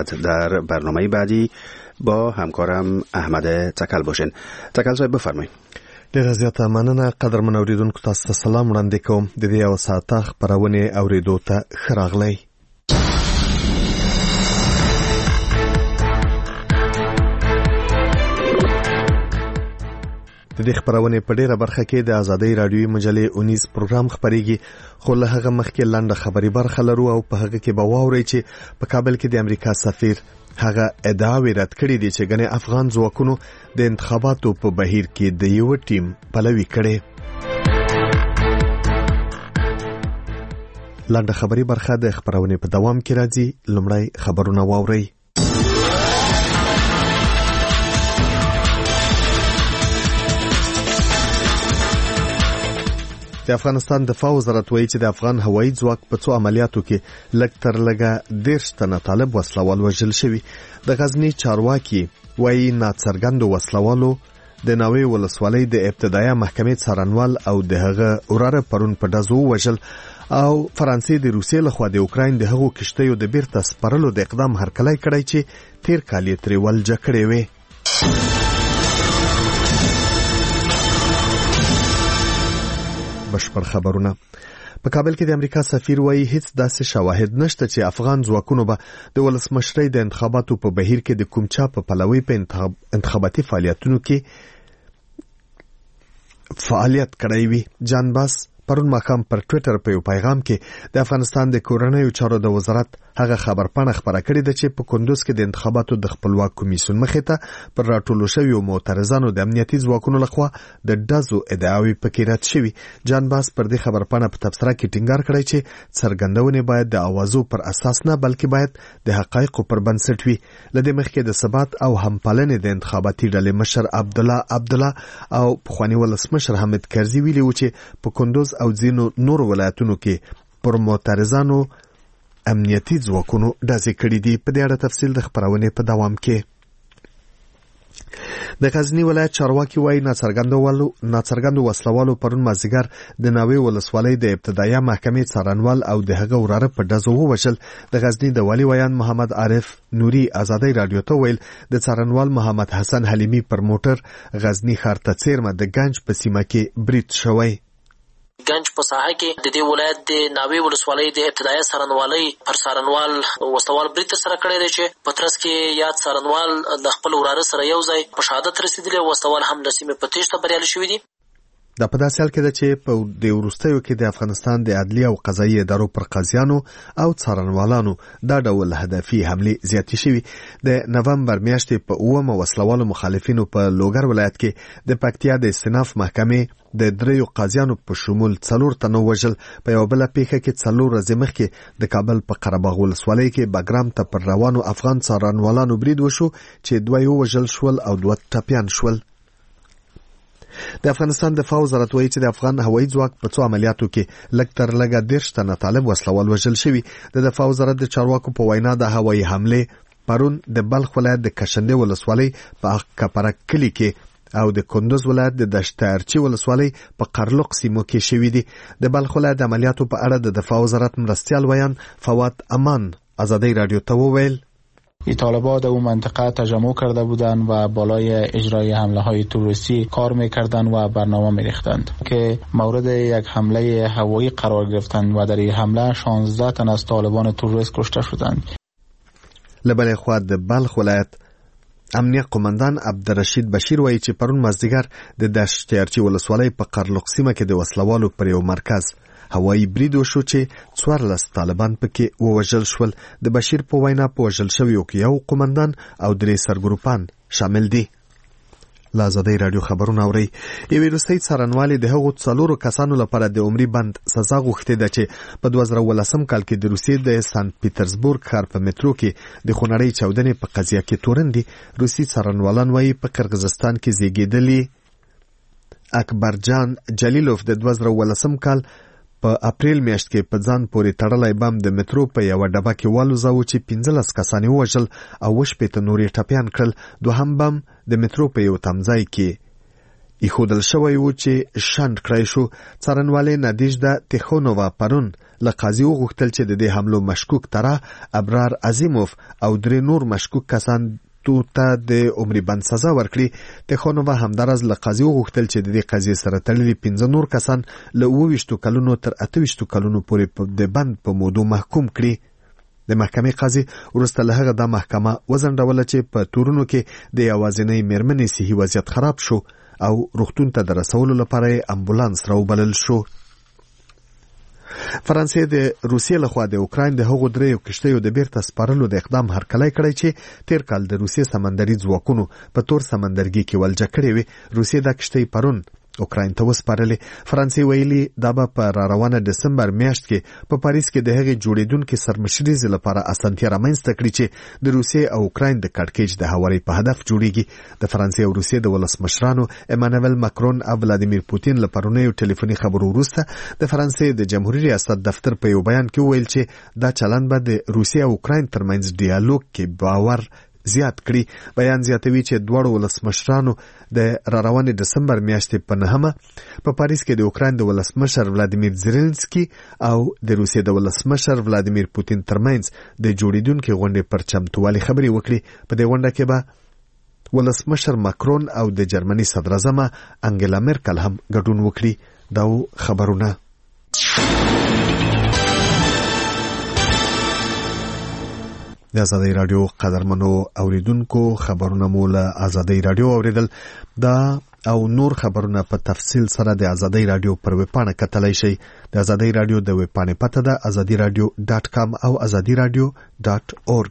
بعد در برنامه بعدی با همکارم احمد تکل باشین. تکل صاحب بفرمایید. ډیره زیاته مننه. قدرمن اوریدونکو تاسو ته سلام وړاندې کوم. د دې یو ساعته خپرونې اوریدو ته ښه راغلی. د دې خبرونه په ډیره برخه کې د آزادۍ رادیوي مجلې 19 پروګرام خبريږي، خو له هغه مخکې لنډه خبري برخه لرو او په هغه کې به واورئ چې په کابل کې د امریکا سفیر هغه ادعاوې رد کړې دي چې ګنې افغان ځواکونو د انتخاباتو په بهیر کې د یو ټیم پلوي کړي. لنډه خبري برخه د خبرونه په دوام کې راځي. لومړی خبرونه واورئ. د افغانستان دفاع وزارت وایي چې د افغان هوایي ځواک په څو عملیاتو کې لږ تر لږه 10 تنه طالب وسلوال وژل شوي. د غزنی چارواکي وایي ناڅرګندو وسلوالو د ناوې ولسوالۍ د ابتدایي محکمې څارنوال او د هغه وراره پرون په ډزو وژل او فرانسې د روسیې لخوا د اوکراین د هغو کشتیو د بیرته سپارلو د اقدام هرکلی کړی چې تیر کال یې ترې ولجه کړې وې. بشپړ خبرونه. په کابل کې د امریکا سفیر وایي هیڅ داسې شواهد نشته چې افغان ځواکونو به د ولسمشرۍ د انتخاباتو په بهیر کې د کوم چا په پلوي په انتخاباتي فعالیتونو کې فعالیت کړی وي. جان باس پرون ماښام پر ټوئیټر په یو پیغام کې د افغانستان د کورنیو چارو د وزارت هغه خبرپاڼه خبره کړې ده چې په کندوز کې د انتخاباتو د خپلواک کمیسیون مخې ته پر راټولو شویو معترضانو د امنیتي ځواکونو لخوا د ډزو ادعاوې پکې رد شوي. جان باس پر دې خبرپاڼه په تبصره کې ټینګار کړی چې څرګندونې باید د اوازو پر اساس نه بلکې باید د حقایقو پر بنسټ وي. لدې مخکې د ثبات او همپالنې د انتخاباتي ډلې مشر عبدالله او پخوانی ولسمشر حامد کرزي ویلي و چې په کندوز او ځینو نور ولایتونو کې پر معترضانو امنیتي ځواکونو ډزې کړې دي. په دې اړه تفصیل د خبرونې په دوام کې. د غزنی ولایت چارواکي وایي ناڅرګندو وسلوالو پرون مازدیګر د ناوې ولسوالۍ د ابتدایي محکمې څارنوال او د هغه وراره په ډزو ووژل. د غزنی د والي ویان محمد عارف نوري آزادۍ رادیو ته ویل د څارنوال محمد حسن حلیمی پر موټر غزنی ښار ته څیرمه د گنج په سیمه کې برید شوی. گنج په ساحه کې د دې ولایت د ناوې ولسوالۍ د ابتدایي څارنوالۍ پر څارنوال وسلوال برید ترسره کړی دی چې په ترڅ کې یاد څارنوال د خپل وراره سره یو ځای په شهادت رسېدلی. وسلوال هم د سیمې په تیښته بریالي شوي دي. دا په داسې حال کې ده چې په د وروستیو کې د افغانستان د عدلي او قضایي ادارو پر قاضیانو او څارنوالانو دا ډول هدفي حملې زیاتې شوي. د نومبر میاشتې په 9 وسلوالو مخالفینو په لوګر ولایت کې د پکتیا د استیناف محکمې د 3 قاضیانو په شمول 4 تنه وژل. په یو بل پیښه کې 4 ورځې مخکې د کابل په قرهباغ ولسوالۍ کې بګرام ته پر روانو افغان څارنوالانو برید وشو چې 2 وژل شول او 2 ټپیان شول. د افغانستان دفاع وزارت وایي چې د افغان هوایي ځواک په څو عملیاتو کې لږ تر لږه 10 تنه طالب وسلوال وژل شوي. د دفاع وزارت د چارواکو په وینا د هوایي حمله پرون د بلخ ولایت د کشنده ولسوالۍ په کپرک کلی کې او د کندوز ولایت د دشتارچی ولسوالۍ په قرلق سیمو کې شوي دي. د بلخ ولایت د عملیاتو په اړه د دفاع وزارت مرستیال ویان فواد امان آزادی رادیو ته وویل طالبان در اون منطقه تجمع کرده بودند و بالای اجرای حمله های تروریستی کار میکردند و برنامه میریختند که مورد یک حمله هوایی قرار گرفتند و در این حمله 16 تن از طالبان تروریست کشته شدند. لبل خو د بلخ ولایت امنیه قومندان عبدالرشید بشیر وایي چې پرون مازدیګر د دشتیارچی ولسوالۍ په قرلق سیمه کې د وسلوالو پر یو مرکز هوایی برید وشو چې 14 طالبان پکې ووژل شول. د بشیر په وینا په وژل شویو کې یو قومندان او 3 سرګروپان شامل دي. لازادی رادیو خبرونه اوري. یوې روسي څارنوالې د هغو 4 کسانو لپاره د عمري بند سزا غوښتې ده چې په 2018 کال کې د روسیې د سانت پیټرزبورګ ښار په مترو کې د خونړۍ چاودنې په قضیه کې تورن دي. روسي څارنوالان وایي په قرغیزستان کې زیږیدلي اکبرجان جلیلوف د 2018 کال په اپریل میاشت کې په ځان پورې تړلای بم د مترو په یو ډبه کې والوزاو چې 15 کسان وژل او 8 نورې ټپیان کړل. دوهم بم د مترو په یو تمځای کې ایښودل شوی و چې شنډ کړی شو. څارنوالې نادیژدا تیخونووا پرون له قاضي وغوښتل چې د دې حملو مشکوک طرح ابرار عظیموف او 3 نور مشکوک کسان ته د عمري بند سزا ورکړي. تیخونووا همدارز له قاضي وغوښتل چې د دې قضیې سره تړلي 15 نور کسان له 28 کلونو تر 28 کلونو پورې د بند په مودو محکوم کړي. د محکمې قاضي وروسته له هغه دا محکمه وځنډوله چې په تورونو کې د یوازینۍ میرمنې صحي وضعیت خراب شو او روغتون ته د رسولو لپاره امبولانس راوبلل شو. فرانسې د روسیې لخوا د اوکراین د هغو 3 کشتیو د بیرته سپارلو د اقدام هرکلی کړی چې تیر کال د روسیې سمندري ځواکونو په تور سمندرګي کې ولجه کړې وي. روسیې دا کشتۍ پرون اوکراین ته وسپارلې. فرانسې ویلي دا به په راروانه دسمبر میاشت کې په پاریس کې د هغې جوړېدونکې سرمشریزې لپاره اسانتیا رامنځته کړي چې د روسیې او اوکراین د کړکېچ د هواري په هدف جوړیږي. د فرانسې او روسیې د ولسمشرانو امانوئل ماکرون او ولادیمیر پوتین له پرونیو ټلیفوني خبرو وروسته د فرانسې د جمهوریت ریاست دفتر په یو بیان کې وویل چې دا چلند به د روسیې او اوکراین ترمنځ ډیالوګ کې باور زیات کړي. بیان زیاتوي چې دواړو ولسمشرانو د راروانې دسمبر میاشتې په 9 په پاریس کې د اوکراین د ولسمشر ولادیمیر زيلنسکي او د روسیې د ولسمشر ولادیمیر پوتین ترمنځ د جوړیدونکو غونډې پر چمتووالي خبرې وکړي. په دې غونډه کې به ولسمشر ماکرون او د جرمني صدراعظم انګلا مرکل هم ګډون وکړي. دا خبرونه د آزادۍ رادیو قدرمنو اوریدونکو خبرونه مو له آزادۍ رادیو اوریدل. دا او نور خبرونه په تفصیل سره د آزادۍ رادیو پر ویبپاڼه کتلای شئ. د آزادۍ رادیو د ویبپاڼې پته ده azadiradio.com او azadiradio.org.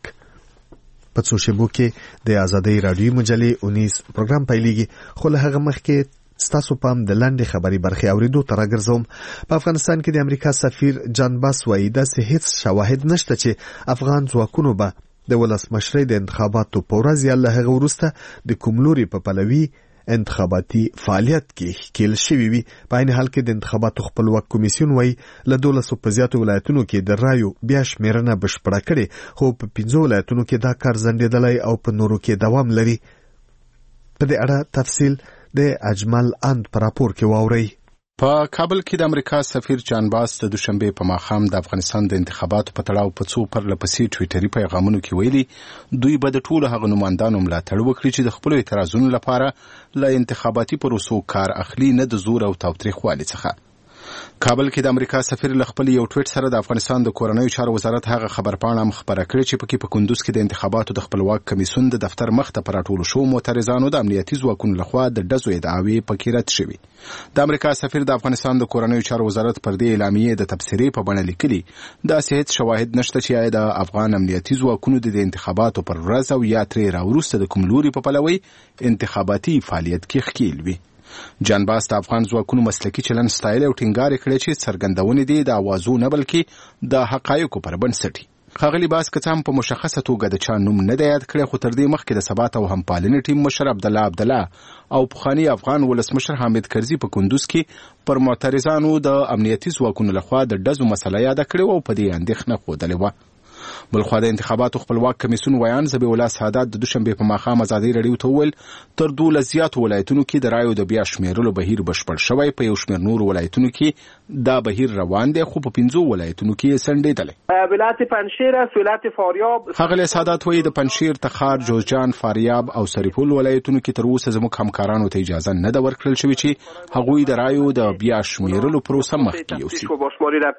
په څو شیبو کې د آزادۍ رادیو مجلې 19 پروګرام پیلېږي، خو له هغه مخکې ستاسو پام د لاندې خبري برخې اوریدو ته راګرځوم. په افغانستان کې د امریکا سفیر جان باس وایي داسې هیڅ شواهد نشته چې افغان ځواکونو به د ولسمشرۍ د انتخاباتو په ورځ یا له هغه وروسته د کوم لوري په پلوي انتخاباتي فعالیت کې ښکیل شوي وي. په عین حال کې د انتخاباتو خپلواک کمیسیون وایي له 12 په زیاتو ولایتونو کې د رایو بیا شمیرنه بشپړه کړې، خو په 15 ولایتونو کې دا کار ځنډېدلی او په نورو کې دوام لري. په دې اړه تفصیل د اجمل اند پر راپور کې واوري. په کابل کې د امریکا سفیر جان باس د دوشنبه په ماښام د افغانستان د انتخاباتو په تړاو په څو پرلپسې ټویټري پیغامونو کې ویلي دوی به د ټولو هغه نمائندانو ملاتړ وکړي چې د خپل اعتراضونو لپاره له انتخاباتي پروسو کار اخلي، نه د زور او تاوتریخوالي څخه. کابل کې د امریکا سفیر له خپل یو ټویټ سره د افغانستان د کورنیو چارو وزارت هغه خبرپاڼه خبره کړې چې پکې په کندوز کې د انتخاباتو د خپلواک کمیسیون د دفتر مخ ته پراټول شو معترضانو د امنیتي ځواکونو لخوا د ډزو ادعاوې پکې رد شوې. د امریکا سفیر د افغانستان د کورنیو چارو وزارت پر دې اعلامیې د تبصرې په بڼه لیکلي دا هیڅ شواهد نشته چې د افغان امنیتي ځواکونو د انتخاباتو پر ورځ او یا ترې راوروسته د کوم لوري په پلوي انتخاباتي فعالیت کې ښکیل وي. جان باس د افغان ځواکونو مسلکي چلند ستایل او ټینګار کړی چې څرګندونې دي د اوازو نه بلکې د حقایقو پر بنسټ. ښاغلي باس که څه هم په مشخصه توګه د چا نوم نه دی یاد کړی، خو تر دې مخکې د ثبات او همپالنې ټیم مشر عبدالله او پخواني افغان ولسمشر حامد کرزي په کندوز کې پر معترضانو د امنیتي ځواکونو لخوا د ډزو مسله یاده کړې او په دې اندېښنه ښودلې وه. بلخوا د انتخاباتو خپلواک کمیسیون ویان ذبیح الله سادات د دوشنبه په ماښام ازادي رادیو ته وویل تر 12 زیاتو ولایتونو کې د رایو د بیا شمیرلو بهیر بشپړ شوی، په یو شمېر نورو ولایتونو کې دا بهیر روان دی، خو په 15 ولایتونو کې سنډېدلی. ولایت پنجشیر است، ولایت فاریاب. ښاغلی سادات وایي د پنجشیر، تخار، جوزجان، فاریاب او سرپل ولایتونو کې تر اوسه زموږ همکارانو ته اجازه نه ده ورکړل شوې چې هغوی د رایو د بیا شمیرلو پروسه مخکې یوسي.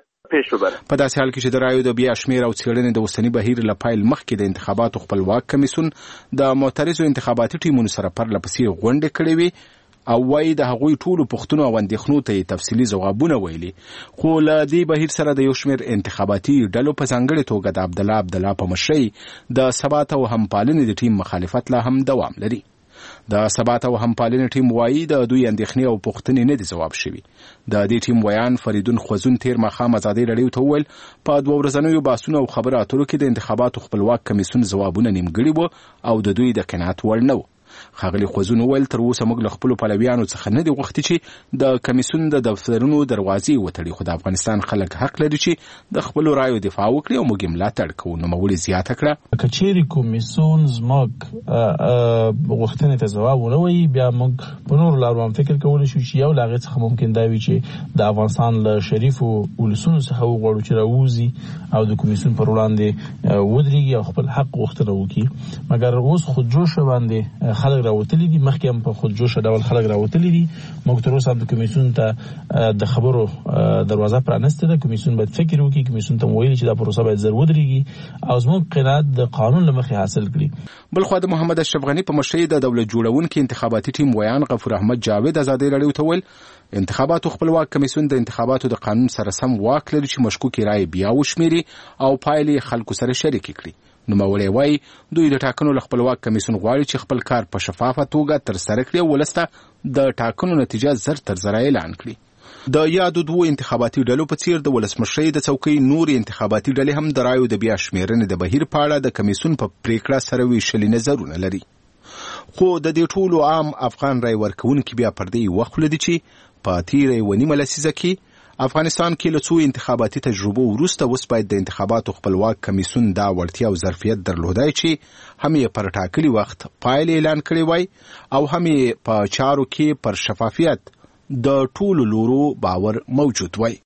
په داسې حال کې چې د رایو د بیا شمیر او څېړنې د اوسني بهیر له پیل مخکې د انتخاباتو خپلواک کمیسیون د معترضو انتخاباتي ټیمونو سره پرلپسې غونډې کړې وي او وایي د هغوی ټولو پوښتنو او اندېښنو ته یې تفصیلي ځوابونه ویلي، خو له دې بهیر سره د یو شمېر انتخاباتي ډلو په ځانګړې توګه د عبدالله په مشرۍ د ثبات او همپالنې د ټیم مخالفت لا هم دوام لري. د ثبات او همپالنې ټیم وایي د دوی اندېښنې او پوښتنې نه دي ځواب شوي. د دې ټیم ویان فریدون خوځون تیر ماښام ازادي رادیو ته وویل په 2 ورځنیو بحثونو او خبرو اترو کې د انتخاباتو خپلواک کمیسیون ځوابونه نیمګړي وو او د دوی د قناعت وړ نه وو. ښاغلي خوځون وویل تر اوسه موږ له خپلو پلویانو څخه نه دي غوښتي چې د کمیسیون د دفترونو دروازې وتړي، خو د افغانستان خلک حق لري چې د خپلو رایو دفاع وکړي او موږ یې ملاتړ کوو. نوموړي زیاته کړه که چیرې کمیسیون زموږ غوښتنې ته ځواب ونه وایي، بیا موږ په نورو لارو هم فکر کولی شو چې یو له هغې څخه ممکن دا وي چې د افغانستان له شریفو ولسونو څخه وغواړو چې راووځي او د کمیسیون پر وړاندې ودرېږي او خپل حق غوښتنه وکړي. مګر اوس خودجوشه باندې خلک راوتلي دي، مخکې هم په خودجوشه ډول خلک راوتلي دي. موږ تر اوسه هم د کمیسیون ته د خبرو دروازه پرانستې ده. کمیسیون باید فکر وکړي، کمیسیون ته ویلي چې دا پروسه باید زر ودرېږي او زموږ قناعت د قانون له مخې حاصل کړي. بلخوا د محمد اشرف غني په مشرۍ د دولت جوړونکي انتخاباتي ټیم ویان غفور احمد جاوید ازادي راډیو ته ویل انتخاباتو خپلواک کمیسیون د انتخاباتو د قانون سره سم واک لري چې مشکوکې رایې بیا وشمیري او پایلې خلکو سره شریک کړي. نوموړی وایي دوی د ټاکنو له خپلواک کمیسیون غواړي چې خپل کار په شفافه توګه ترسره کړي او ولس ته د ټاکنو نتیجه زر تر زره اعلان کړي. د یادو دوو انتخاباتي ډلو په څیر د ولسمشرۍ د څوکۍ نور انتخاباتي ډلې هم د رایو د بیا شمیرنې د بهیر په اړه د کمیسیون په پریکړه سره ویشلي نظرونه لري. خو د دې ټولو عام افغان رای ورکوونکي بیا پر دې وخت لدي چې په تیره یوه نیمه لسیزه کې افغانستان کې له څو انتخاباتي تجربو وروسته اوس باید د انتخاباتو خپلواک کمیسیون دا وړتیا او ظرفیت درلودای چې هم یې پر ټاکلي وخت پایلې اعلان کړي وای او هم یې په چارو کې پر شفافیت د ټولو لورو باور موجود وای.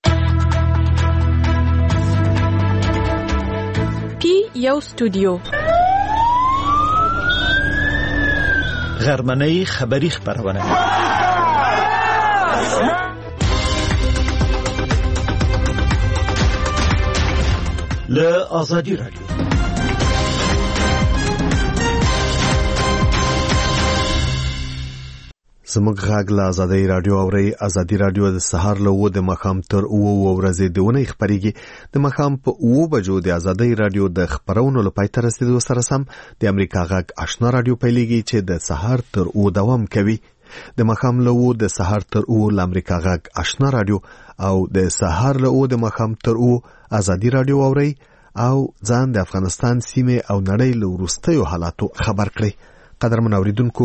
پی یو استودیو غرمنۍ خبری خبرونه له آزادی رادیو. زموږ غږ له آزادی رادیو اوري. آزادی رادیو د سهار له 9 د ماښام تر 9 ورځې د ونې خبريږي. د ماښام په 9 بجو د آزادی رادیو د خبرونو لپاره تر رسیدو سره سم د امریکا غږ آشنا رادیو پیلېږي چې د سهار تر 9 دوام کوي. د ماښام له 9 د سهار تر 9 د امریکا غږ آشنا رادیو او د سهار له 9 د ماښام تر 9 آزادی رادیو اوري او ځان د افغانستان سیمه او نړۍ له وروستیو حالاتو خبر کړي. قدرمن اوریدونکو،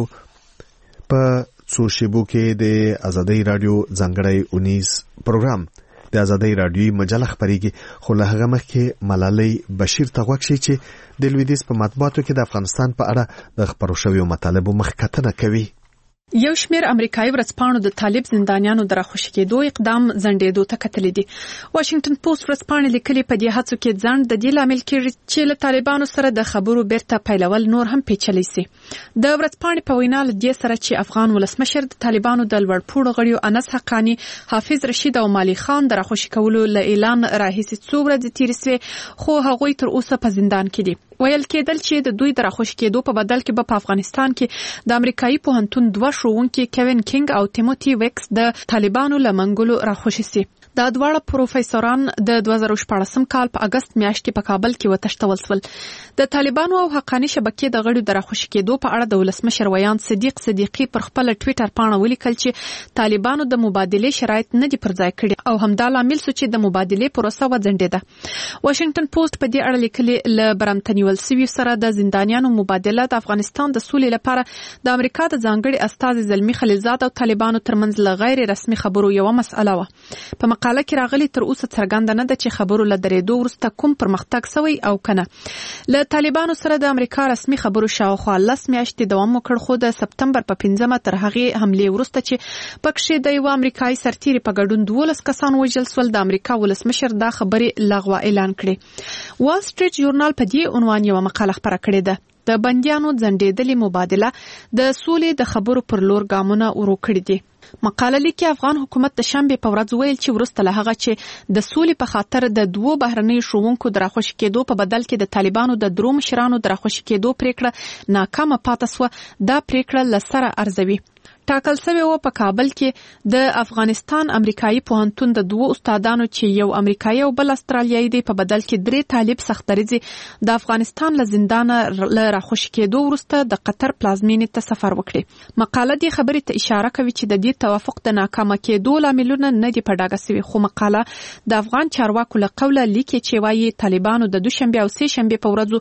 په څو شیبو کې د آزادی رادیو ځانګړی 19 پروګرام د آزادی رادیوي مجله خبريږي، خو له هغه مخکې ملالۍ بشیر ته غوږ شي چې د لویدیځ په مطبوعاتو کې د افغانستان په اړه د خبرو شویو مطالبو مخکتنه کوي. یو شمیر امریکایي ورځپاڼو د طالب زندانیانو د راخوشي کېدو اقدام ځنډېدو ته کتلې دي. واشنگټن پوسټ ورځپاڼې لیکلي په دې هڅو کې ځنډ د دې لامل کېږي چې له طالبانو سره د خبرو بیرته پیلول نور هم پیچلی سي. د ورځپاڼې په وینا له دې سره چې افغان ولسمشر د طالبانو د لوړپوړو غړیو انس حقانی، حافظ رشید او مالی خان د راخوشي کولو له اعلان راهیسې څو ورځې تېرې سوې، خو هغوی تر اوسه په زندان کې دي. ویل کېدل چې د دوی د راخوشي کېدو په بدل کې په افغانستان کې د امریکایي پوهنتون 2 ښوونکي کوین کینګ او تیموتی ویکس د طالبانو له منګولو راخوشي سي. دا دواړه پروفیسوران د 2014 کال په اگست میاشت کې په کابل کې وتښتول شول. د طالبانو او حقانی شبکې د غړو د راخوشي کېدو په اړه د ولسمشر ویان صدیق صدیقی پر خپل ټوئیټر پاڼه ولیکل چې طالبانو د مبادله شرایط نه دي پر ځای کړي او همدا لامل سو چې د مبادله پروسه وځنډېده. واشنگټن پوسټ په دې اړه لیکلي ل برامتنیول سوي سره د زندانیانو مبادله د افغانستان د سولې لپاره د امریکا د ځانګړي استازي زلمی خلیلزاد او طالبانو ترمنځ له غیر رسمي خبرو یو مسأله و. په مقاله کې راغلي تر اوسه څرګنده نه ده چې خبرو له درېدو وروسته کوم پرمختګ شوی او کنه. له طالبانو سره د امریکا رسمي خبرو شاوخوا 10 میاشتې دوام وکړ، خو د سپتمبر په 15 تر هغې حملې وروسته چې پکښې د یو امریکایي سرتیري په ګډون 12 کسان وژل شول، د امریکا ولسمشر دا خبرې لغوه اعلان کړې. وال سټریټ ژورنال په دې عنوان یو مقاله خپره کړې ده. د بندیانو ځنډېدلې مبادله د سولې د خبرو پر لور ګامونه ورو کړي دي. مقاله لیکي افغان حکومت د شنبې په ورځ ویل چې وروسته له هغه چې د سولې په خاطر د 2 بهرنیو ښوونکو د راخوشي کېدو په بدل کې د طالبانو د 3 مشرانو د راخوشي کېدو پریکړه ناکامه پاتې سوه، دا پریکړه له سره ارزوي. ټاکل شوی و په کابل کې د افغانستان امریکایي پوهنتون د 2 استادانو چې یو امریکایي او بل استرالیایي دی په بدل کې 3 طالب سختریزي د افغانستان له زندانه له راخوشي کېدو وروسته د قطر پلازمینې ته سفر وکړي. مقاله دې خبرې ته اشاره کوي چې د دې توافق د ناکامه کېدو لاملونه نه دي په ډاګه شوي، خو مقاله د افغان چارواکو له قوله لیکي چې وايي طالبانو د دوشنبه او سه شنبه په ورځو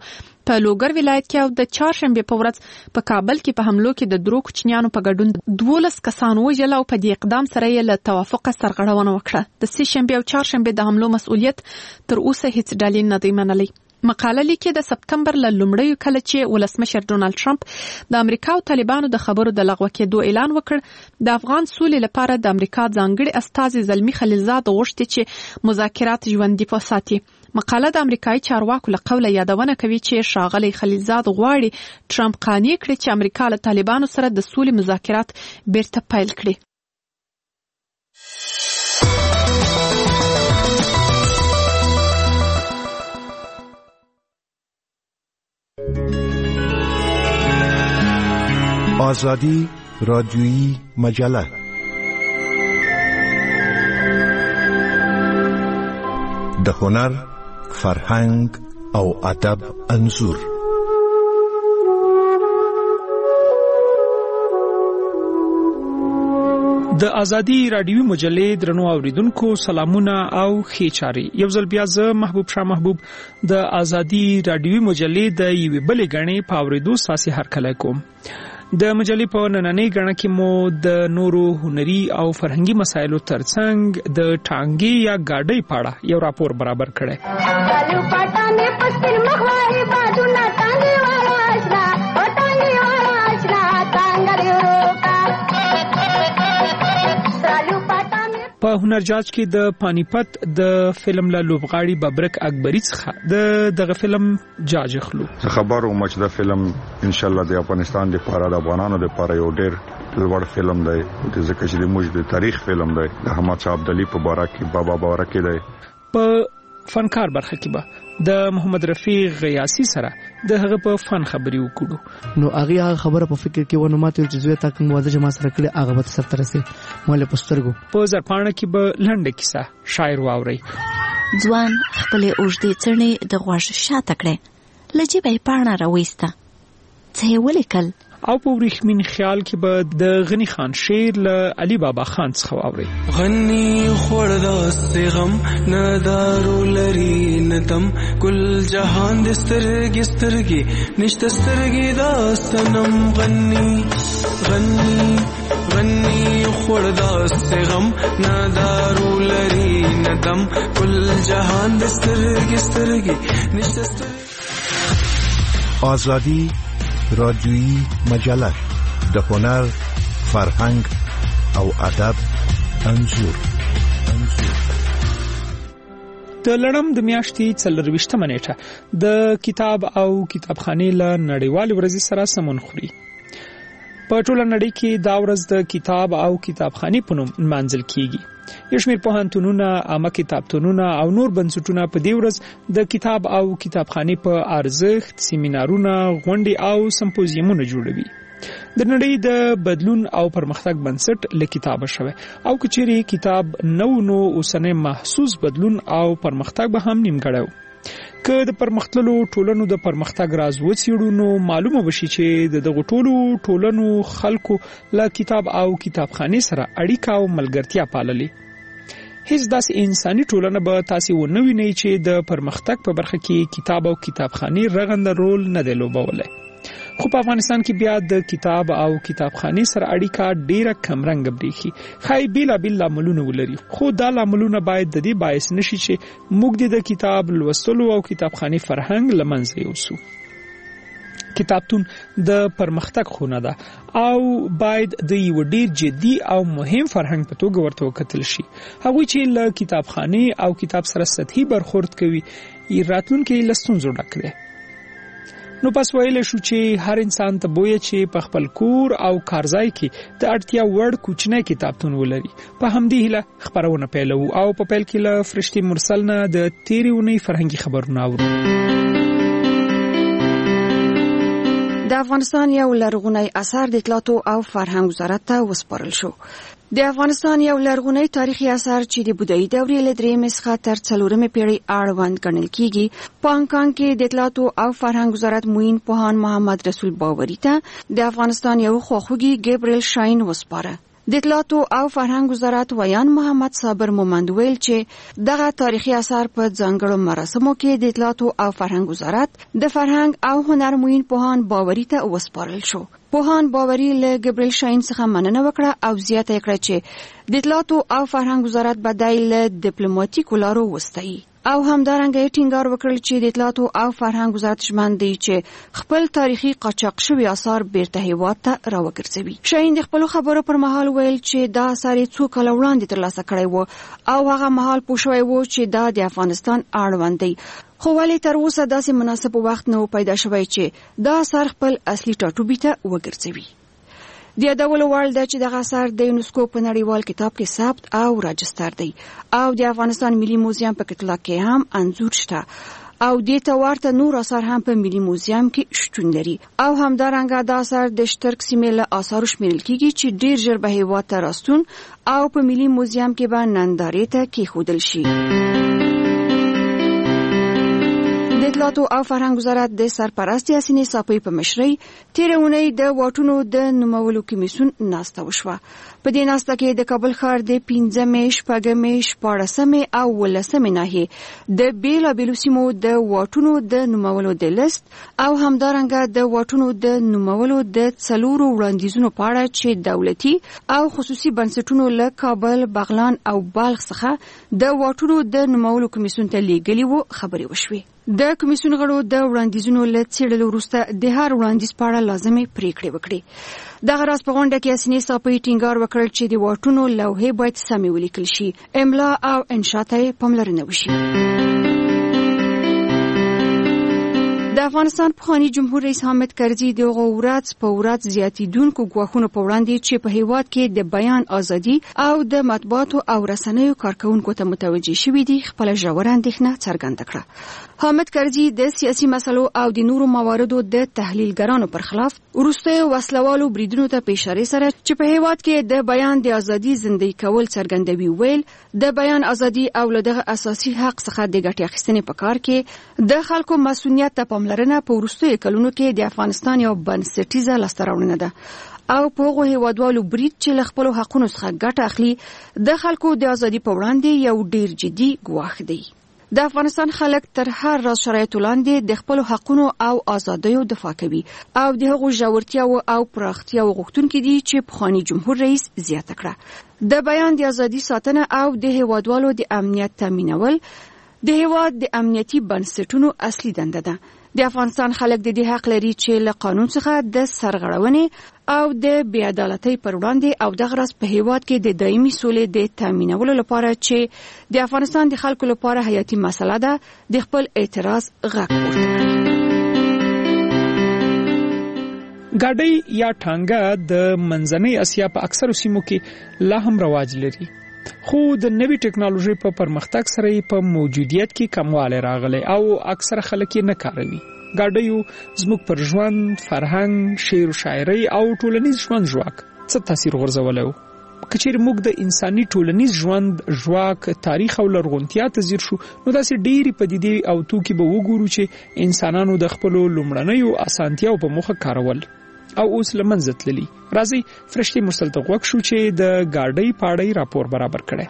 په لوګر ولایت کې او د چهارشنبه په ورځ په کابل کې په حملو کې د درو کوچنیانو په ګډون 12 کسان وژل او په دې اقدام سره یې له توافق سرغړونه وکړه. د سه شنبه او چهارشنبه د حملو مسؤلیت تر اوسه هیڅ ډلې نه دی منلی. مقاله لیکي د سپتمبر له لومړیو کله چې ولسمشر ډونالد ټرمپ د امریکا او طالبانو د خبرو د لغوه کېدو اعلان وکړ، د افغان سولې لپاره د امریکا ځانګړي استازي زلمی خلیلزاد غوښتي چې مذاکرات ژوندي وساتي. مقاله د امریکایي چارواکو له قوله یادونه کوي چې ښاغلی خلیلزاد غواړي ټرمپ قانع کړي چې امریکا له طالبانو سره د سولې مذاکرات بیرته پیل کړي. آزادی رادیویی مجله د هنر، فرهنګ او ادب انځور. د ازادي رادیوي مجلې درنو اوریدونکو سلامونه او ښې چاري. یو ځل بیا زه محبوب شاه محبوب د ازادي رادیوي مجلې د یوې بلې غړې په اوریدو ساسي هرکلی کوم. د مجلې په نننۍ غړه کې مو د نورو هنري او فرهنګي مسایلو ترڅنګ د ټانګي یا گاډۍ په اړه یو راپور برابر کړی. په هنرجاج کې د پانیپت د فلم له لوبغاړي ببرک اکبری څخه دغه فلم جاج خلو. خبر او مچ د فلم ان شاء الله د افغانستان لپاره د افغانانو لپاره یو ډیر لوړ فلم دی. د ځکه چې موږ د تاریخ فلم دی د احمد شاه عبدالي په باره کې بابا باره کې دی. په فنکار برخه کې به د محمد رفیق غیاسی سره د هغه په فن خبري وکړو. نو هغه خبره په فکر کې ونه ماته چې زوی تاک مواده جما سره کړي هغه به سر ترسي مال پسترګو. په زرپانه کې به لنډه کیسه شاعر واوري. ځوان خپل اوږدې څڼې د غوږ شاته کړې، لجبه پاڼه راويسته، څه ولیکل او په ورېښمین خیال کې به د غنی خان شعر له علي بابا خان څخه واوري. غنی خوردا سغم ندارو لري ندم کل جهان د سترګې سترګې نشته سترګې دا سنم. غنی غنی غنی خوردا سغم ندارو لري ندم کل جهان د سترګې سترګې نشته سترګې. آزادی رادیویی مجله د هنر، فرهنګ او ادب انځور. د لړم د میاشتې 24 نیټه د کتاب او کتابخانې له نړیوال ورځې سره سمون خوري. په ټوله نړۍ کې دا ورځ د کتاب او کتابخانې په نوم منځل کیږي. یو شمېر پوهنتونونه، عامه کتابتونونه او نور بنسټونه په دې ورځ د کتاب او کتابخانې په ارزښت سیمینارونه، غونډې او سمپوزیمونه جوړوي. د نړۍ د بدلون او پرمختګ بنسټ له کتابه شوی او کچېرې کتاب نو اوسنۍ محسوس بدلون او پرمختګ به هم نیمګړی. که د پرمختللو ټولنو د پرمختګ راز وڅېړو نو معلومه بشي چې دغه ټولنو خلکو له کتاب او کتابخانې سره اړیکه او ملګرتیا پاللې. هیڅ داسې انساني ټولنه به تاسې ونه وینئ چې د پرمختګ په برخه کې کتاب او کتابخانې رغنده رول نه دی لوبولی. خو په افغانستان کې بیا د کتاب او کتابخانې سره اړیکه ډیره کمرنګه بریښي. ښایي بیلابیل لاملونه ولري، خو دا لاملونه باید د دې باعث نشي چې موږ د کتاب لوستلو او کتابخانې فرهنګ له منځه یوسو. کتابتون د پرمختګ خونه ده او باید د یو ډیر جدي او مهم فرهنګ په توګه ورته وکتل شي. هغوی چې له کتابخانې او کتاب سره سطحي برخورد کوي یې راتلونکي له ستونزو ډک دی. نو پس ویل شو چې هر انسان ته بویه چې په خپل کور او کارځای کې د اړتیا وړ کوچنی کتابتون ولري. په همدې هیله خبرونه پیلو او په پیل کې له فرشتي مرسل نه د تیرې اونۍ فرهنګي خبرونه اورو. د افغانستان یو لرغونی اثر د اطلاعاتو او فرهنګ وزارت ته وسپارل شو. د افغانستان یو لرغونی تاریخي اثر چې د بودایي دورې له 3 څخه تر 4 پیړۍ اړوند ګڼل کیږي، په هانګ کې د اطلاعاتو او فرهنګ وزارت موین پوهان محمد رسول باوري ته د افغانستان یو خواخوږي ګبرېل شاین وسپاره. د اطلاعاتو او فرهنګ وزارت ویان محمد صابر مومند ویل چې دغه تاریخي آثار په ځانګړو مراسمو کې د اطلاعاتو او فرهنګ وزارت د فرهنګ او هنر موین پوهان باوري ته وسپارل شو. پوهان باوري له ګبرېل شاهین څخه مننه وکړه او زیاته کړه چې د اطلاعاتو او فرهنګ وزارت بدایل له ډیپلوماټیکو لارو وستایي او همدارنګه ټینګار وکړل چې د اطلاعاتو او فرهنګ وزارت ژمن دی چې خپل تاریخي قاچاق شوی آثار بیرته هیواد ته راوګرځوي. شاهین د خپل خبرو پر مهال ویل چې دا آثار څو کال وړاندې ترلاسه کړي وو او هغه مهال پوه شوی وو چې دا د افغانستان اړوند دی، خو ولې تر اوسه داسې مناسب وخت نه پیدا شوی چې دا آثار خپل اصلي ټاټوبي ته وګرځوي. د یادولو وړ ده چې دغه اثر د یونسکو په نړیوال کتاب کې ثبت او راجستر دی او د افغانستان ملي موزیم په کتاب کې هم انځور شته او د توارته نور اثار هم په ملي موزیم کې شتون لري او همدارنګه د اثر د شترک سیمې له اثارو شمیرل کیږي چې ډیر ژر به هیواد ته راستون او په ملي موزیم کې به نندارې ته کېښودل شي. د اطلاعاتو او فرهنګ وزارت د سرپرست یاسین صافی په مشرۍ تېره اونۍ د واټونو د نومولو کمیسیون ناسته وشوه. په دې ناسته کې د کابل ښار د 5مې، 6مې، 14مې او 15مې ناحیې د بیلابیلو سیمو د واټونو د نومولو د لیست او همدارنګه د واټونو د نومولو د 4 وړاندیزونو په اړه چې دولتي او خصوصي بنسټونو له کابل، بغلان او بلخ څخه د واټونو د نومولو کمیسیون ته لیږلي وو خبرې وشوې. د کمیسیون غړو د وړاندیزونو له څېړلو وروسته د هر وړاندیز په اړه لازمي پریکړې وکړې. دغه راز په غونډه کې یاسین صافی ټینګار وکړ چې د واټونو لوحې باید سمې ولیکل شي، املا او انشاء ته پاملرنه وشي. د افغانستان پخوانی جمهور رئیس حامد کرزي د ورځ په ورځ زیاتیدونکو ګواښونو په وړاندې چې په هیواد کې د بیان ازادي او د مطبوعاتو او رسنیو کارکونکو ته متوجه شوي دي خپل ژوره اندېښنه څرګنده کړه. حامد کرزي د سیاسي مسلو او د نورو مواردو د تحلیلګرانو پر خلاف وروستیو وسلوالو بریدونو ته په اشاره سره چې په هیواد کې د بیان د ازادي زندګي کول څرګندوي ویل د بیان ازادي او له دغه اساسي حق څخه د ګټې اخیستنې په کار کې د خلکو مسؤلیت ته پاملرنه په وروستیو کلونو کې د افغانستان یو بنسټیزه لاسته راوړنه ده او په هغو هیوادوالو برید چې له خپلو حقونو څخه ګټه اخلي د خلکو د ازادي په وړاندې یو ډیر جدي ګواښ دی. د افغانستان خلک تر هر راز شرایطو لاندې د خپلو حقونو او ازادیو دفاع کوي او د هغو ژورتیاو او پراختیاو غوښتونکي دي چې پخوانی جمهور رئیس زیاته کړه. د بیان د ازادي ساتنه او د هیوادوالو د امنیت تامینول د هیواد د امنیتي بنسټونو اصلي دنده ده. د افغانستان خلک د دې حق لري چې له قانون څخه د سرغړونې او د بې عدالتۍ پر وړاندې او دغه راز په هیواد کې د دایمي سولې د تامینولو لپاره چې د افغانستان د خلکو لپاره حیاتي مسله ده د خپل اعتراض غږ پورته کړي. ګاډۍ یا ټانګه د منځنۍ اسیا په اکثرو سیمو کې لا هم رواج لري، خو د نوې ټکنالوژي په پرمختګ سره په موجودیت کې کموالی راغلی او اکثره خلک یې نه کاروي. ګاډیو زموږ پر ژوند، فرهنګ، شعر و شاعري او ټولنیز ژوند ژواک څه تاثیر غورځولی و؟ که چیرې موږ د انساني ټولنیز ژوند ژواک، تاریخ او لرغونتیا ته ځیر شو نو داسې ډېرې پدیدې او توکي به وګورو چې انسانانو د خپلو لومړنیو اسانتیاو په موخه کارول او اوس له منځه تللي. راځئ فرشتې مرسل ته غوږ شو چې د ګاډۍ پاړۍ راپور برابر کړی.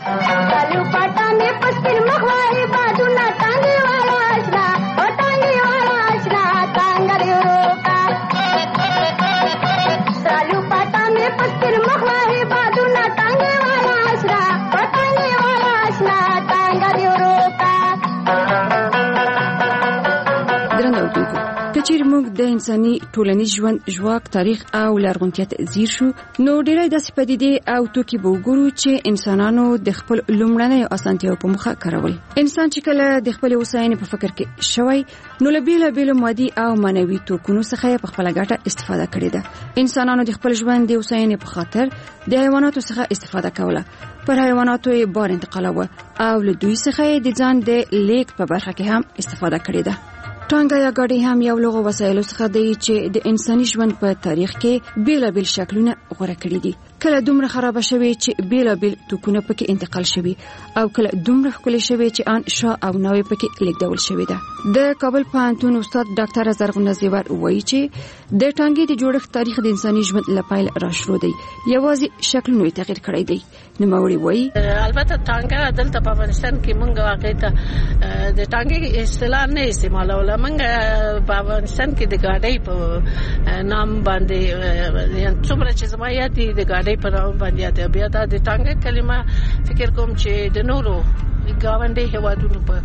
چیرې موږ د انساني ټولنیز ژوند ژواک، تاریخ او لرغونتیا ته ځیر شو نو ډېرې داسې پدیدې او توکي به وګورو چې انسانانو د خپل لومړنیو اسانتیاو په موخه کارول. انسان چې کله د خپل هوساینې په فکر کې شوی نو له بیلابیلو مادي او معنوي توکونو څخه په خپله ګټه استفاده کړې ده. انسانانو د خپل ژوند د هوساینې په خاطر د حیواناتو څخه استفاده کوله، پر حیواناتو یې بار انتقالاوه او له دوی څخه د ځان د لیږد په برخه کې هم استفاده کړې ده. ټانګه یا ګاډی هم یو لغو وسایلو څخه دی چې د انساني ژوند په تاریخ کې بیلابیل شکلونه غوره کړي دي. کله دومره خراب شوي چې بیلابیل توکونه پکې انتقال شوي او کله دومره ښکلي شوي چې ان شا او نوې پکې لیکدول شوي ده. د کابل پوهنتون استاد ډاکټر زرغونه زیور وایي چې د ټانګې د جوړښت تاریخ د انساني ژوند له پیل را شروع دی، یوازې شکلونه تغیر کړی دی. نوموړي وایي البته ټانګه دلته په افغانستان کې موږ واقع ته د ټانګې اصطلاح نه استعمالوله. موږ په افغانستان کې د ګاډۍ په نام باندې یعنی څومره چې زما یاد دي د ګاډۍ په نام باندې یاد دی. بیا د ټانګې کلمه فکر کوم چې د نورو ګاونډي هیوادونو په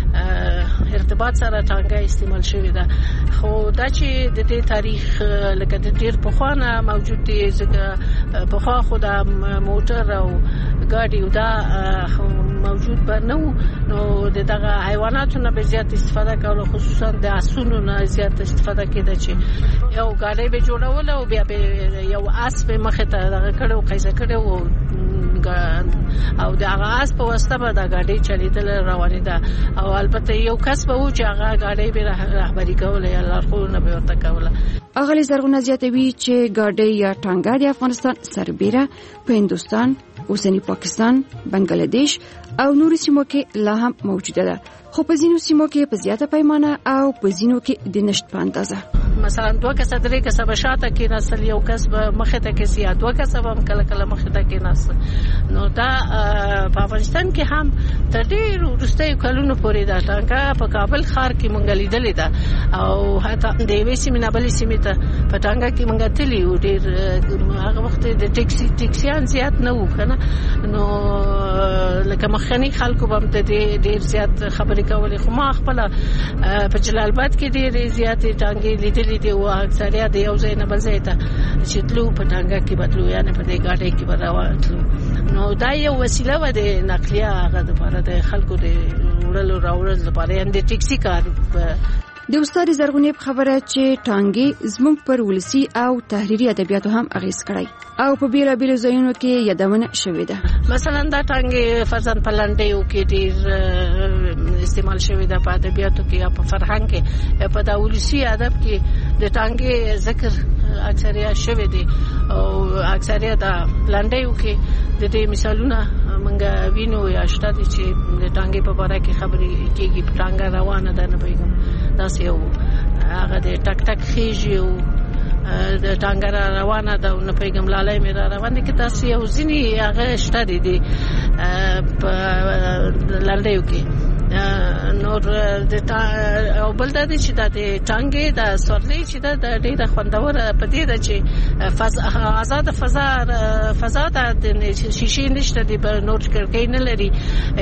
ارتباط سره ټانګه استعمال شوې ده. خو دا چې د دې تاریخ لکه د ډیر پخوانه موجود دی، ځکه پخوا خو د موټر او ګاډي دا موجود به نو دغه حیواناتو نه به زیات استفاده کوله، خصوصا د اسونو نه زیات استفاده کېده چې یو ګاډی به جوړول او بیا به یو اس په مخه ته دغه کړو قیسه کړو او د هغه اس په واسطه به د ګاډي چلیدل روانې ده. او البته یو کس به و چې هغه ګاډي به رهبری کوله یا لارښوونه به ورته کوله. اغلی زرغونه زیاتوي چې ګاډي یا ټانګه د افغانستان سربېره په هندوستان، اوسنی پاکستان، بنگلاديش او نورو سیمو کې لا هم موجوده ده، خو په ځینو سیمو کې په زیاته پیمانه او په ځینو کې د نشټ په اندازه. مثلا 2 کس 3 کس به شاته کې نسل، یو کس به مخه ته کې سي، 2 کس به هم کله کله مخه ته کې نسل. نو دا په افغانستان کې هم تر ډیر وروستي کلونو پورې دا ټانګه په کابل ښار کې مونږ لیدلې ده او حتی د وې سیمه نه بلې سیمه ته په ټانګه کې مونږ تللی و. ډیر هغه وخت د ټیکسیان زیات نه و کنه، نو لکه مخکنی خلکو به هم ډیر زیات خبرې کولې. خو ما خپل په جلال آباد کې ډیر زیات ټانګې لیدلې دي او اکثریت یو ځای نه بل ځای ته چې تلو په ټانګه کې بدلو، یعنی په دې ګاډي کې به روان تلو. نو دا یو وسیله و د نقلیه هغه لپاره د خلکو د وړلو راوړلو لپاره، یعنی د ټیکسي کار. د استاد زرغونې په خبره چې ټانګې زموږ پر ولسی او تحریری ادبیاتو هم اغیز کړی او په بیلابیلو ځایونو کې یادونه شوې ده. مثلا دا ټانګې فرزن په لنډیو کې ډیر استعمال شوې ده، په ادبیاتو کې یا په فرهنګ کې، په دا ولسی ادب کې د ټانګې ذکر اکثریت شوې دي او اکثریت دا لنډیو کې د دې مثالونه منګه وینو یا شته دي چې د ټانګې په اړه کې خبرې کېږي. په ټانګه روانه ده، نه پیګم داسې یو هغه د ټک ټک خېږي او د ټانګه روانه ده او نه پیګم لالای مې را روان دي کې داسې یو ځینې هغه شته دي په لنډیو کې. نور د او بل د چې د ټانګې د سورلي چې د ډېره خوندوره په دې ده چې آزاد فضا د شیشې نشته دی، په نور کړکۍ نه لري،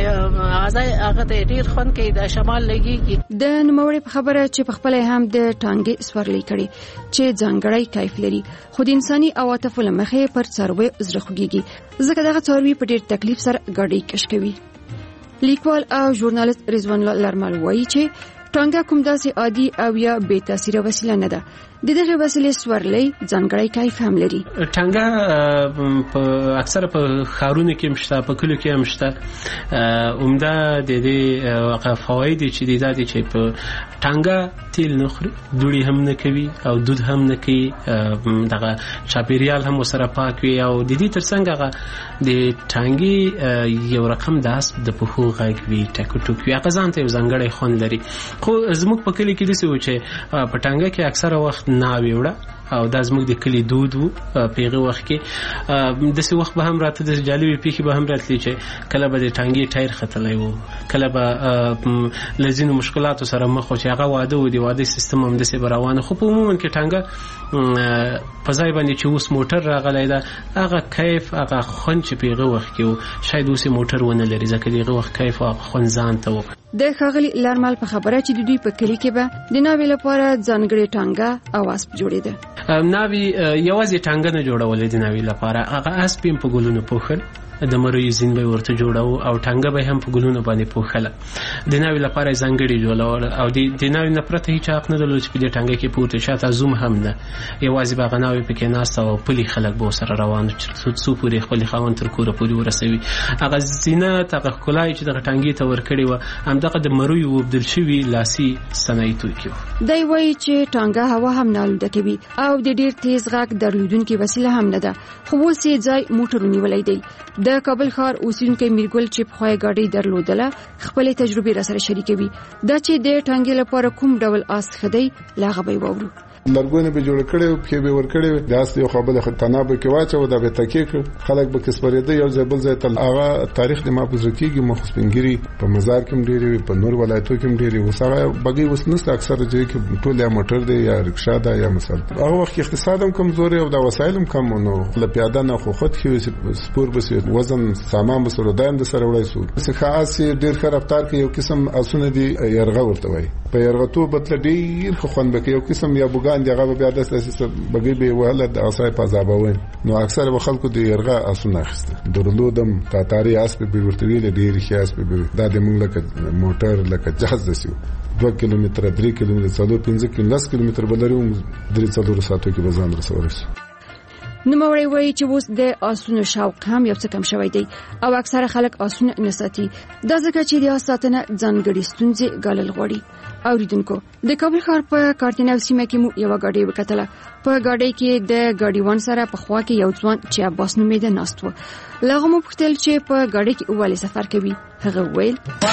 هغه د ډېر خوند کوي، د شمال لګيږي. د نوموړي په خبره چې په خپل هم د ټانګې سورلي کړي چې ځانګړی کیف لري، خو د انساني عواطفو له مخې پر څاروي زړه خوږيږي، ځکه دغه څاروي په ډېر تکلیف سره ګاډي کش کوي. لیکوال او ژورنالیست رضوان الله لرمل وایي چې ټانګه کوم داسې عادي او یا بې تاثیره وسیله نه ده، د دغه وسیلې سورلي ځانګړی کیف هم لري. ټانګه په اکثره په ښارونو کې مشته، په کلیو کې هم شته. عمده د دې فواید چې د دې چې په ټانګه تیل نه خوري، دوړي هم نه کوي او دود هم نه کوي، دغه چاپیریال هم سره پاک وي او د دې ترڅنګ هغه د ټانګي یو رقم داس د پخو غږ وي، ټکو ټوک وي، هغه ځان ته یو ځانګړی خوند لري. خو زموږ په کلی کې داسې و چې په ټانګه کې اکثره وخت ناوې وړه او دا زموږ د کلی دود وو. پیغه وخت کې داسې وخت به هم راته د جالبې پیښې به هم راتلې چې کله به د ټانګې ټایر ختلی وو، کله به له ځینو مشکلاتو سره مخ و چې هغه واده و، د واده سیستم هم داسې به روانه. خو په عموما کې ټانګه په ځای باندې چې اوس موټر راغلی ده، هغه کیف هغه خوند چې پیغه وخت کې و شاید اوس موټر ونه لري، ځکه دغه وخت کیف او خوند ځان ته و. د ښاغلي لرمل په خبره چې د دوی په کلی کې به د ناوې لپاره ځانګړې ټانګه او اسب جوړېده. ناوې یوازې ټانګه نه جوړولې د ناوې لپاره، هغه اسب په ګلونو پوښل د مریو زین به ورته جوړاو او ټانګه به هم په ګلونو باندې پوښله د ناوی لپاره ځانګړي جوړول او د ناوی نه پرته هیڅ حق نه درلود چې په دې ټانګه کې پورته شاته زوم هم نه یوازې به غناوي پکې ناست او پلي خلک به سره روان څو پورې خپل خاوند تر کوره پورې ورسوي هغه زینت هغه ښکلا چې دغه ټانګې ته ورکړې وه همدغه د مریو وبدل شوي لاسي صنایع توکي وو. دی وایي چې ټانګه هوا هم نه الوده کوي او د ډېر تیز غږ درلودونکې وسیله هم نه ده خو اوس یې ځای موټر ونیولی دی. د کابل ښار اوسیدونکی میرګل چې پخوا یې ګاډۍ درلودله خپلې تجربې راسره شریکوي. دا چې د ټانګې لپاره کوم ډول آس ښه دی له هغه به یې واورو. لرګونه به جوړ کړي او پکې به ور کړي د اس یو خپل خطرناک به کې واچو دا به تکي کړ خلک به کسبريده یو ځای بل ځای تل هغه تاریخ د محفوظ کیږي مخسپنګری په مزار کې ډېری په نور ولایتو کې ډېری وسره بګي وسنس اکثر ځای کې ټول یا موټر دی یا رکشا ده یا مثلا هغه وخت اقتصاد هم کمزوري او د وسایل هم کم نو ل پیاده نه خو خود کې سپور بس وزن سامان بس ودایم د سره وړای سو څه خاص ډېر ښه رفتار کوي یو قسم اسونه دی يرغه ورته وای په يرغتو بتل ډېر خو خوند بکي یو قسم یا بوګان دغه بیا د اساس بګي به وهله د اسای په زابوین نو اکثر به خلکو د يرغه اسونه اخسته درلودم تاتاری اس په ورتویل ډېر خیاس په د موږ لکه موټر لکه جهاز دسیو 2 کیلومتر 3 کیلومتر 15 کیلومتر بلریوم 3 ساعتو کې بزان رسول شي. نوموړی وایي چې اوس د آسونو شوق هم یو څه کم شوی دی او اکثره خلک آسونه نه ساتي دا ځکه چې د ساتنه ځانګړي ستونزې ګالل غواړي. اوریدونکو د کابل ښار په کارتیناو سیمه کې مو یو غاډي وکټله په غاډي کې د غاډیوان سره په خوا کې یو ځوان چې عباس نومېده ناست و. لغه مو پوښتل چې په غاډي کې اوله سفر کوي. هغه ویل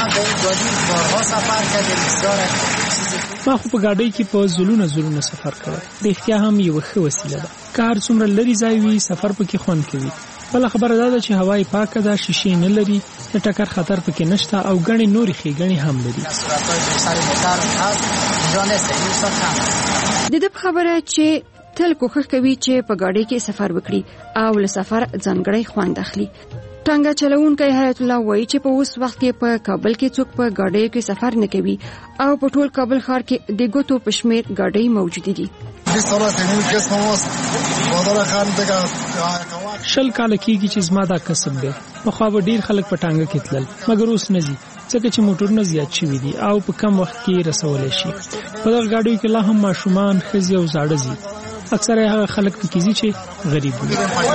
ما خو په غاډي کې په زلونه سفر کړی د اختیا هم یو ښه وسیله ده کار څومره لري ځای وي سفر پکې خوند کوي. بل خبره ده چې هوای پاکه ده شیشې نه لري د ټکر خطر پکې نشته او غني نوري خېګنی هم لري. د دې خبره چې تل کوښښ کوي چې په غاډي کې سفر وکړي او له سفر ځانګړی خوند اخلي. ټانګه چلوونکی حیات الله وایي چې په اوس وخت کې په کابل کې څوک په غاډي کې سفر نه کوي او په ټول کابل ښار کې د ګوتو پښمیر غاډي موجود دي. شل کال کېږي چې زما دا کسب دی. پخوا به ډیر خلک په ټانګه کې تلل مګر اوس نه ځي ځکه چې موټرونه زیات شوي دي او په کم وخت کې رسولی شي. په دغه غاډیو کې لا هم ماشومان ښځې او زاړه ځي. اکثره هغه خلک پکې ځي چې غریب دي.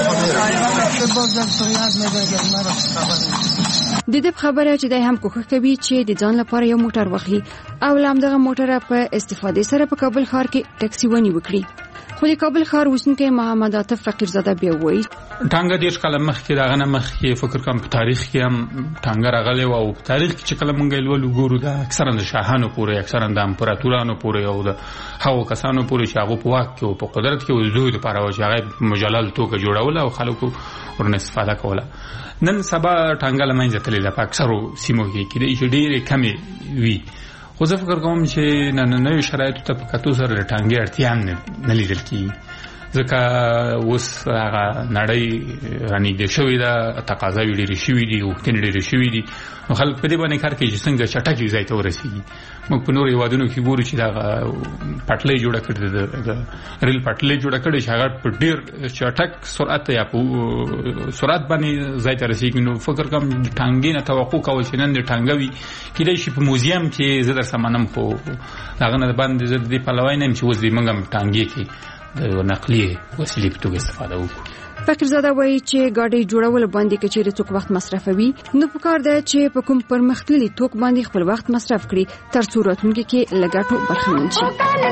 د دې خبره چې دای هم کوښښ کوي چې د ځان لپاره یو موټر واخلي او لامدغه موټر په استفادې سره په کابل ښار کې ټکسي ونی وکړي. خو د کابل ښار اوسنکي محمد عاطف فقیرزاده بیا وایي ټانګه ډیر کله مخکې داغه نه مخکې فکر کوم په تاریخ کې هم ټانګه راغلی او په تاریخ کې چې کله مونږ یې ګورو دا اکثرا د شاهانو پورې اکثرا د امپراتورانو پورې او د هغو کسانو پورې چې هغه په واک کې او په قدرت کې وزوی لپاره و چې هغه مجلل توګه جوړول او خلکو ورنه استفاده کوله. نن سبا ټانګه لمنځه تللی ده په اکثرو سیمو کې کېدای شي ډېرې کمې وي خو زه فکر کوم چې نننیو شرایطو ته په کتو سره د ټانګې اړتیا هم نه لیدل کېږي ځکه اوس هغه نړۍ رانږدې شوې ده تقاضاوې ډېرې شوي دي غوښتنې ډېرې شوي دي نو خلک په دې باندې کار کوي چې څنګه چټک یو ځای ته ورسېږي. موږ په نورو هېوادونو کې ګورو چې دغه پټلۍ جوړه کړې ده د ریل پټلۍ جوړه کړې چې هغه په ډېر چټک سرعت یا په سرعت باندې ځای ته رسېږي. نو فکر کوم د ټانګې نه توقع کول چې نن د ټانګه وي کېدای شي په موزیم کې زه درسره منم خو هغه نه باندې زه د دې پلوی نه یم چې اوس د موږ هم ټانګې کې د نقلیه وسیلې په توګه استفاده وکړو. فقیرزاده وایي چې ګاډي جوړول باندې کې چیرې څوک وخت مصرفوي نو پکار ده چې په کوم پرمختللي توک باندې خپل وخت مصرف کړي تر څو راتلونکي کې لګټو برخمن شي.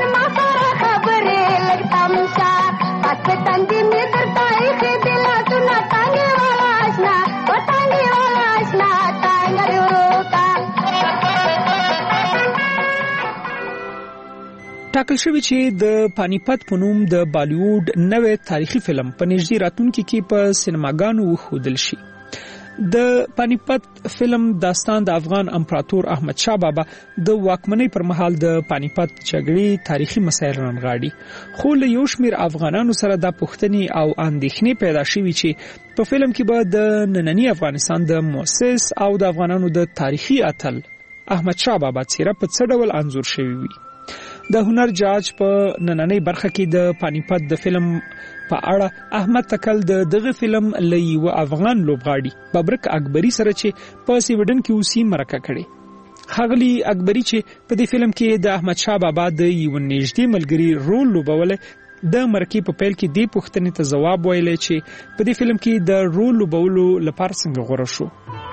ټاکل شوی چې د پانیپت په نوم د بالیوډ نوې تاریخي فلم په نږدې راتلونکي کې په سینماګانو وښودل شي. د پانیپت فلم داستان د افغان امپراتور احمد شاه بابا د واکمنۍ پر مهال د پانیپت جګړې تاریخي مسایل رانغاړي. خو له یو شمېر افغانانو سره د پوښتنې او اندېښنې پیدا شوي چې په فلم کې به د ننني افغانستان د مؤسس او د افغانانو د تاریخي اتل احمد شاه بابا څیره په څه ډول انځور شوی وي. د هنر جاج په نننۍ برخه کې د پانیپت د فلم په اړه احمد تکل دغه فلم لې و افغان لوبغاړي ببرک اکبری سره چې په سویډن کې اوسې مرکه کړي خغلی اکبری چې په دې فلم کې د احمد شاه بابا د یو نږدې ملګری رول لوبول د مرکې په پیل کې د پوښتنې ته جواب ویلې چې په دې فلم کې د رول لوبولو لپاره څنګه غوړه شو.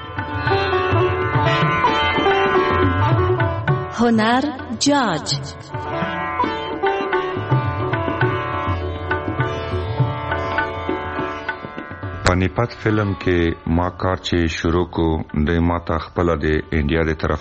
هنر جاج پانیپت فلم کې ما کار چې شروع کو د ماته خپل د انډیا د طرف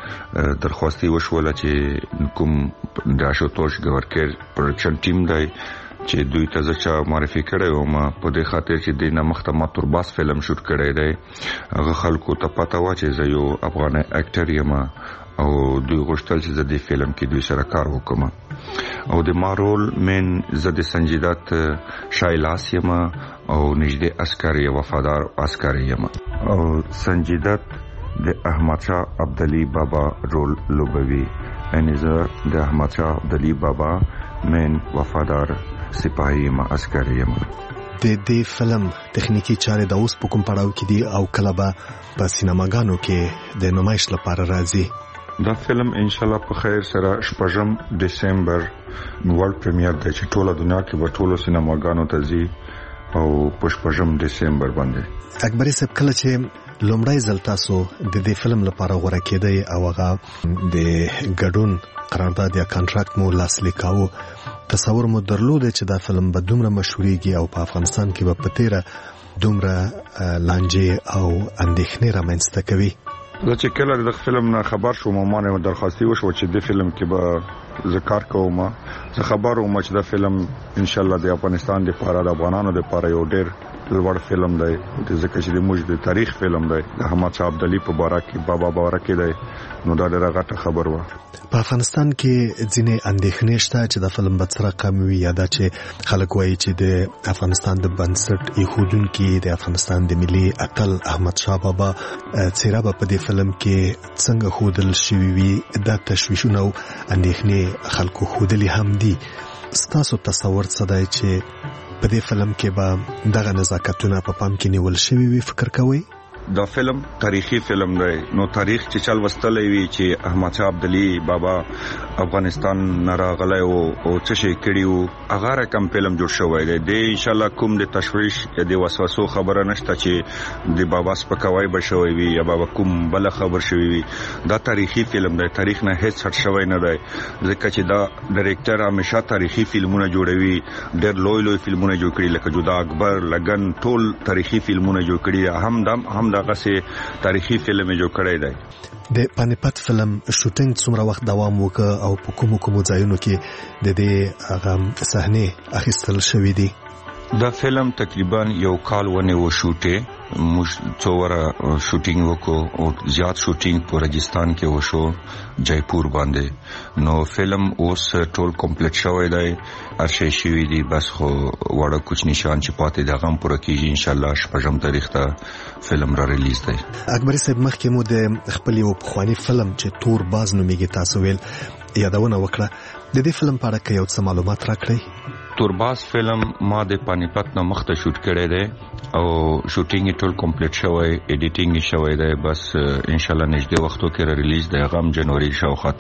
نه درخواستي وشوله چې کوم د آشوتوش ګورکر پروډکشن ټیم دی چې دوی ته ځکه معرفي کړی و ما په دې خاطر چې د نمخته ما تورباس فلم شوټ کړی دی هغه خلکو ته پته و چې زه یو افغان اکټر یم او دوی غوښتل چې زه د فلم کې دوی سره کار وکم او د ما رول من زه د سنجیدات شایلاس یم او نږدې عسکر یا وفادار عسکر یم او سنجیدات د احمد شاه عبدالي بابا رول لوبوي ان زه د احمد شاه عبدالي بابا من وفادار سپاهی یم عسکر یم. د دې فلم تخنیکی چارې د اوس په کوم پړاو کې دي او کله به په سینماګانو کې د نمایش لپاره راځي؟ دا فلم ان شاء الله په خیر سره 8 دسمبر ورلد پریمیر دی چې ټوله دنیا کې به ټولو سینماګانو ته ځي او په 8 دسمبر باندې. اکبری صاحب کله چې لومړی ځل تاسو د دې فلم لپاره غوړه کېدی او هغه د ګډون قرارداد یا کانټراکټ مو لاسلیک کاوه تصور مو درلود چې دا فلم به دومره مشهوريږي او په افغانستان کې به پتیره دومره لانجې او اندېښنې رامنځته کوي؟ زه چې کله د فلم نه خبر شوم ما نه درخواستي وشو چې د فلم کې به ذکر کوم زه خبر وم چې دا فلم ان شاء الله د افغانستان د لپاره د افغانانو د لپاره یو ډېر لوړ فلم دی ځکه چې د موږ د تاریخ فلم دی د احمد شاه عبدالي په باره کې بابا باره کې دی نو دا ډېره غټه خبر و. په افغانستان کې ځینې اندېښنې شته چې د فلم به څه رقم وي یا دا چې خلک وایي چې د افغانستان د بنسټ ایښودونکي د افغانستان د ملي اتل احمد شاه بابا څیره به په دې فلم کې څنګه ښودل شوي وي دا تشویشونه او اندېښنې خلکو ښودلي هم دي. ستاسو تصور څه دی چې په دې فلم کې به دغه نزاکتونه په پام کې نیول شوي وي فکر کوئ؟ دا فلم تاریخي فلم دی نو تاریخ چې چل وستلې وی چې احمد شاه عبدالي بابا افغانستان نه راغلی او څه شي کړیو هغه رقم فلم جوړ شوی دی د ان شاء الله کوم د تشویش د وسوسو خبره نشته چې د بابا سپکوي بشوي وي یا بابا کوم بل خبر شوی وي دا تاریخي فلم دی تاریخ نه هیڅ هټ شوی نه دی ځکه چې دا ډایرکټر همیشه تاریخي فلمونه جوړوي ډېر لوی فلمونه جوړ کړي لکه جودا اکبر لګن ټول تاریخي فلمونه جوړ کړي هم دغه سي تاریخي فلم جوړ کړی دی. د پانیپت فلم شوټینګ څومره وخت دوام وکړ او په کومو ځایونو کې د دې هغه صحنه اخیستل شوې دي؟ دا فلم تقریبا یو کال ونه و شوټه موږ څوره شوټینګ وکړو او زیات شوټینګ په راجستان کې وشو جیپور باندې نو فلم اوس ټول کمپلیټ شوی دی ارشي شوی دی بس خو وړه کوچ نشان چې پاتې د غم پوره کیږي ان شاء الله 8 تاریخ ته فلم را ریلیز دی. اکبر صاحب مخکې مو د خپل یو پخوانی فلم چې تور باز نومیږي تاسو ویل یادونه وکړه د دې فلم په اړه کې یو څه معلومات راکړئ؟ تورباز فلم ما د پانیپت نه مخته شوټ کړی دی او شوټینګ ټول کمپلیټ شوی ایډیټینګ شوی دی بس ان شاء الله نږدې وختو کې ریلیز دی غم جنوري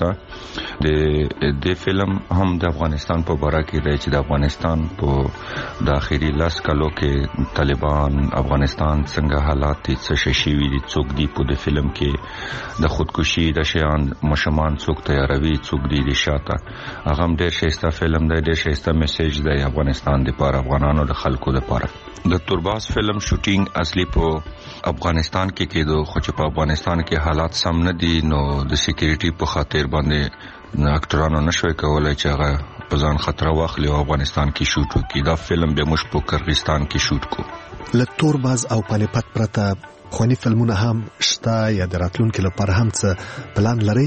شاوخته د فلم هم د افغانستان په باره کې دی چې د افغانستان په داخلي لاس کالو کې طالبان افغانستان څنګه حالات څه شي وي څوک دی په د فلم کې د خودکشي د شیان مشمان څوک تیاروي څوک دی د شاته هغه ډېر شایسته فلم دی ډېر شایسته میسج د افغانستان د لپاره افغانانو د خلکو لپاره. د تورباز فلم شوټینګ اصلي په افغانستان کې کېدو خو چې په افغانستان کې حالات سم نه دي نو د سکیورټي په خاطر باندې اکټرانو نشوي کولای چې هغه په ځان خطر واخلي او افغانستان کې شوټ وکړي. دا فلم به موږ په قرغیزستان کې شوټ کو. له تورباز او پانیپت پرته خواني فلمونه هم شته یا د راتلونکو لپاره هم څه پلان لري؟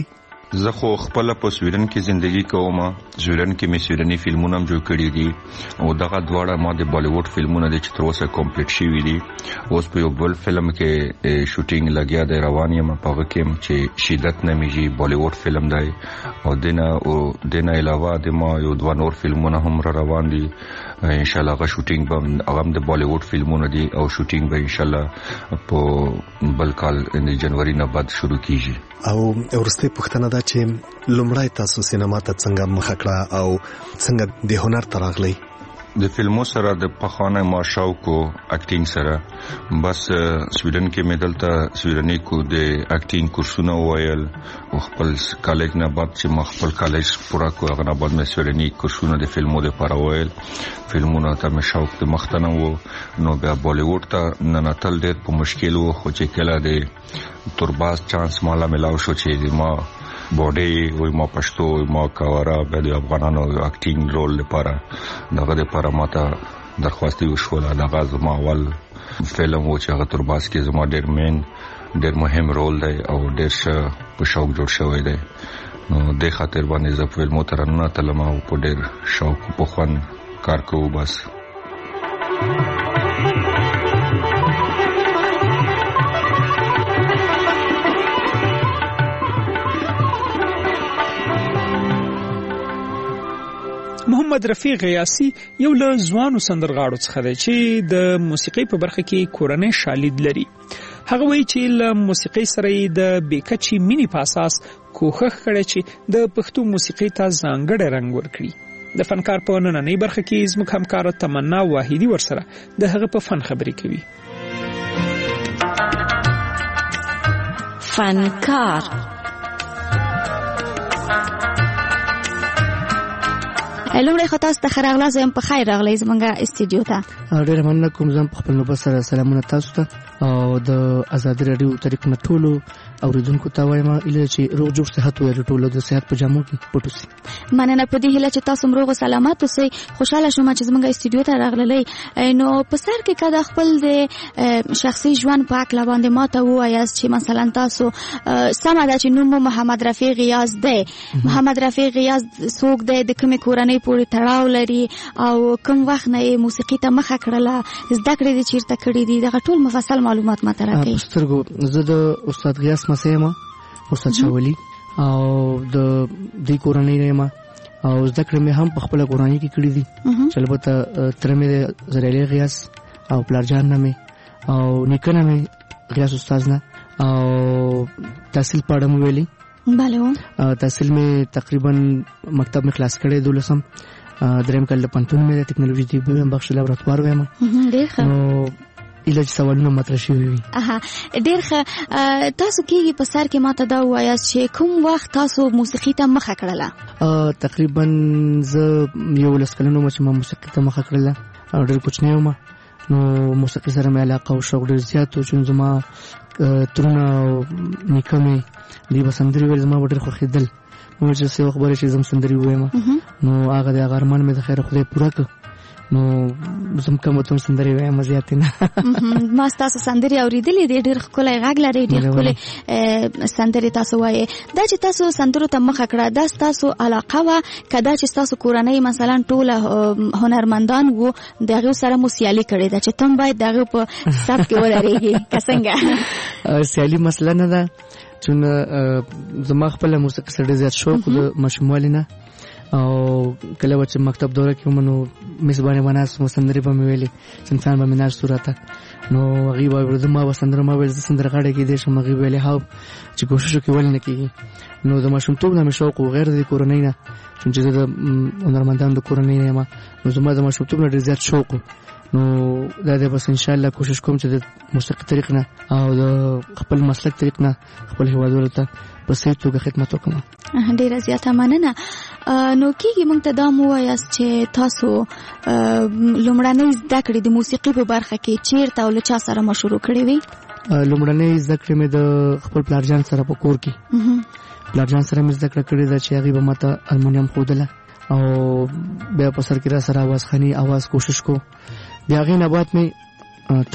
زه خو خپل په سویډن کې ژوندۍ کوم. سویډن کې مې سویډني فلمونه هم جوړ کړي دي او دغه دواړه ما د بالیووډ فلمونه د چې تر اوسه کمپلیټ شوي دي. اوس په یو بل فلم کې شوټینګ لګیا دی، روان یم په هغه کې چې شدت نمیږي بالیووډ فلم دی. او دنه علاوه د ما یو دوه نور فلمونه هم را روان دي. ان شاء الله هغه شوټینګ به هغه د بالیووډ فلمونه دي او شوټینګ به ان شاء الله په بل کال د جنوري نه بعد شروع کیږي. او ورسته پښتنه دا چې لومړی تاسو سینما ته څنګه مخه کړه او څنګه د هنر تراغلی؟ د فلمو سره د پخوانه ما شوق او اکټینګ سره بس سویډن کې مې دلته سویډني کو د اکټینګ کورسونه وایل او خپل کالج نه بعد چې ما خپل کالج پورا کو هغه نه بعد مې سویډني کورسونه د فلمو لپاره وایل. فلمونه ته مې شوق د مختنه وو. نو بیا بالیووډ ته ننتل ډېر په مشکل وو، خو چې کله د تورباز چانس مالا ملاو شو چې ما بوډي وي ما پښتو ما کاورا به د افغانانو اکټینګ رول لپاره دغه لپاره ماته درخواست وشوله. دغه زما اول فلم و چې هغه تورباز کې زما ډېر مهم رول دی او ډېر په شوق جوړ شوی دی. نو د خاطر باندې زه فلمو ته راننوتلم او په ډېر شوق په خوند کار کوو. بس محمد رفیع غیاسی یو له ځوانو سندرغاړو څخه دی چې د موسیقۍ په برخه کې کورنۍ شالید لري. هغه وایي چې له موسیقۍ سره د بیکچي مینی په اساس کوښښ کړی چې د پښتو موسیقۍ ته ځانګړی رنګ ورکړي. د فنکار په نننۍ برخه کې زموږ همکار تمنا واحدی ورسره د هغه په فن خبرې کوي. فنکار لومړی خو تاسو ته ښه راغلاست. یم په خیر راغلی زمونږ استودیو ته. ډېره مننه کوم. زه په خپل نوبت سره سلامونه تاسو ته او د ازادي راډیو طریق نه ټولو اوریدونکو ته وایم اله چې روغ جوړ صحت ولري، ټولو د صحت په جامو کې پټو سي. مننه په دې هیله چې تاسو روغ او سلامت اوسئ. خوشاله شوم چې زمونږ استودیو ته راغللی. نو په سر کې کله خپل د شخصي ژوند په اړه باندې ماته وایاست چې مثلا تاسو سمه ده چې نوم محمد رفیع غیاز دی. محمد رفیع غیاز څوک دی، د کومې کورنۍ پورې تړاو لري او کوم وخت نه موسیقي ته مخه کړله، زده کړې دي چیرته کړې دي، دغه ټول مفصل معلومات ماته راکړئ. سترګو زه د استاد غیاس مسیمه استاد شاولی او د دې کورنۍ نه او زده کړې مې هم په خپل کورنۍ کې کړې دي چې البته تر مې زریلی غیاس او پلارجان نه مې او نیکنه مې غیاس استاد نه او تحصیل پاړم ویلي. بله تحصیل مې تقریبا مکتب مې خلاص کړی 12 دریم کال د پنتون مې د ټکنالوژي دی په بخش لابراتوار وایم. ډېر ښه. اله چې سوالونه مطرح شوي وي. ډېر ښه. تاسو کېږي په سر کې ماته دا ووایاست چې کوم وخت تاسو موسیقي ته مخه کړله؟ تقریبا زه 11 کلن وم چې ما موسیقي ته مخه کړله او ډېر کوچنی وم. نو موسیقي سره مې علاقه او شوق ډېر زیات و چې زما ترونه او نیکه مې دوی به سندرې ویل، زما به ډېر خوښېدل. نو چې څه خبره چې زم سندرې ووایم نو هغه د هغه ارمان مې د خیر خدای پوره کړ. نو زم کوم ته سندرې وایم زیات نه. ما تاسو سندرې اوریدلې دي، ډېر ښکلی غږ لري، ډېر ښکلی سندرې تاسو وایي. دا چې تاسو سندرو ته مخه کړه دا ستاسو علاقه وه که دا چې ستاسو کورنۍ مثلا ټوله هنرمندان وو د هغې سره مو سیالي کړې ده چې تم باید د هغې په صف کې ودرېږي که څنګه؟ سیالي مسله نه ده چون زما خپله موسیقي سره ډېر زیات شوق د ماشوموالي نه او کله چې مکتب دوره کې وم نو مس باندې وناس سندرې به مې ویلې، انسان به مې ناست راته نو هغې به ویل ما به سندره ما ویل زه سندرغاړی کېدی شم. هغې ویلې هاو چې کوشش وکړې ولې نه کېږي. نو د ماشومتوب نه مې شوق و غیر د کورنۍ نه چون چې زه د هنرمندانو د کورنۍ نه یم نو زما د ماشومتوب نه ډېر زیات شوق و. نو دا دی بس انشاءالله کوشش کوم چې د موسیقي طریق نه او د خپل مسلک طریق نه خپل هیوادوالو ته په صحیح توګه خدمت وکړم. ډېره زیاته مننه. نو کېږي موږ ته دا مو وایاست چې تاسو لومړنۍ زده کړې د موسیقي په برخه کې چیرته او له چا سره مو شروع کړې وې؟ لومړنۍ زده کړې مې د خپل پلارجان سره په کور کې پلارجان سره مې زده کړه کړې ده چې هغې به ما ته هارمونیم ښودله او بیا په سر کې را سره اواز خاني اواز کوشش کو. بیا هغې نه بعد مې تره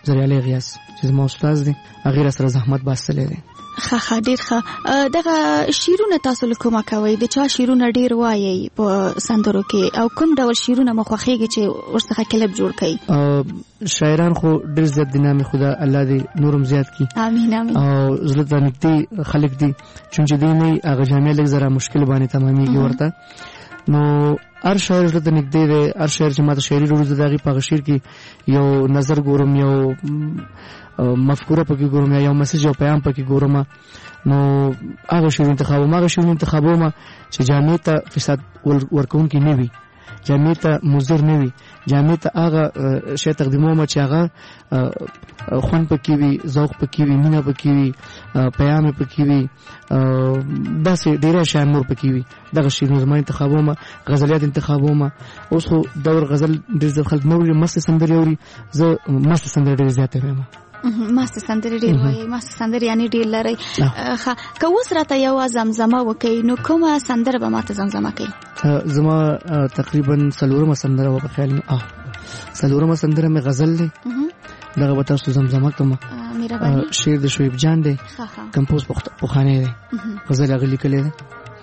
زریالي غیاس چې زما استاد دی هغه سره زحمت باسلې دی. ښه ډیر ښه. دغه شیرونه تاسو له کومه کوي؟ د چا شیرونه ډیر وایي په سندرو کې او کوم ډول شیرونه مخوخیږي چې ورڅخه کلب جوړ کړي؟ شاعران خو ډیر زیات دي، نامي خدا الله دې نورم زیات کی. امين امين. او زړه ته نږدې خلک دي چې دې نه هغه جامع لږ زره مشکل باندې تمامېږي ورته. نو هر شاعر زړه ته نږدې دی، هر شاعر چې ماته شاعري وروزه دغه په شعر کې یو نظر ګورم، یو مفکوره پکې ګورم، یا یو میسج او پیغام پکې ګورم. نو هغه شعر انتخابوم چې جامع ته فساد ورکون کې نه وي، جامع ته مضر نه وي، جامع ته هغه شی تقدیموم چې هغه خوند پکې وي، ذوق پکې وي، مینه پکې وي، پیغام پکې وي، داسې ډیره شیان نور پکې وي. دغه شعرونه زما انتخابوم، غزلیات انتخابوم. اوس خو دور غزل ډیر ځل خلک نو مست سندرې اوري، زه مست سندرې ډیر زیات وایم. مست سندرې ډیر وایي، مست سندرې یعنی ډیر لري. که اوس راته یو زمزمه وکړي نو کومه سندره به ماته زمزمه کوي؟ زما تقریبا 4 سندره و په خیال مې 4 سندره مې غزل دی، دغه به تاسو زمزمه کوم. شعر د شعیب جان دی، کمپوز پوخانه دی، غزل هغه لیکلی دی.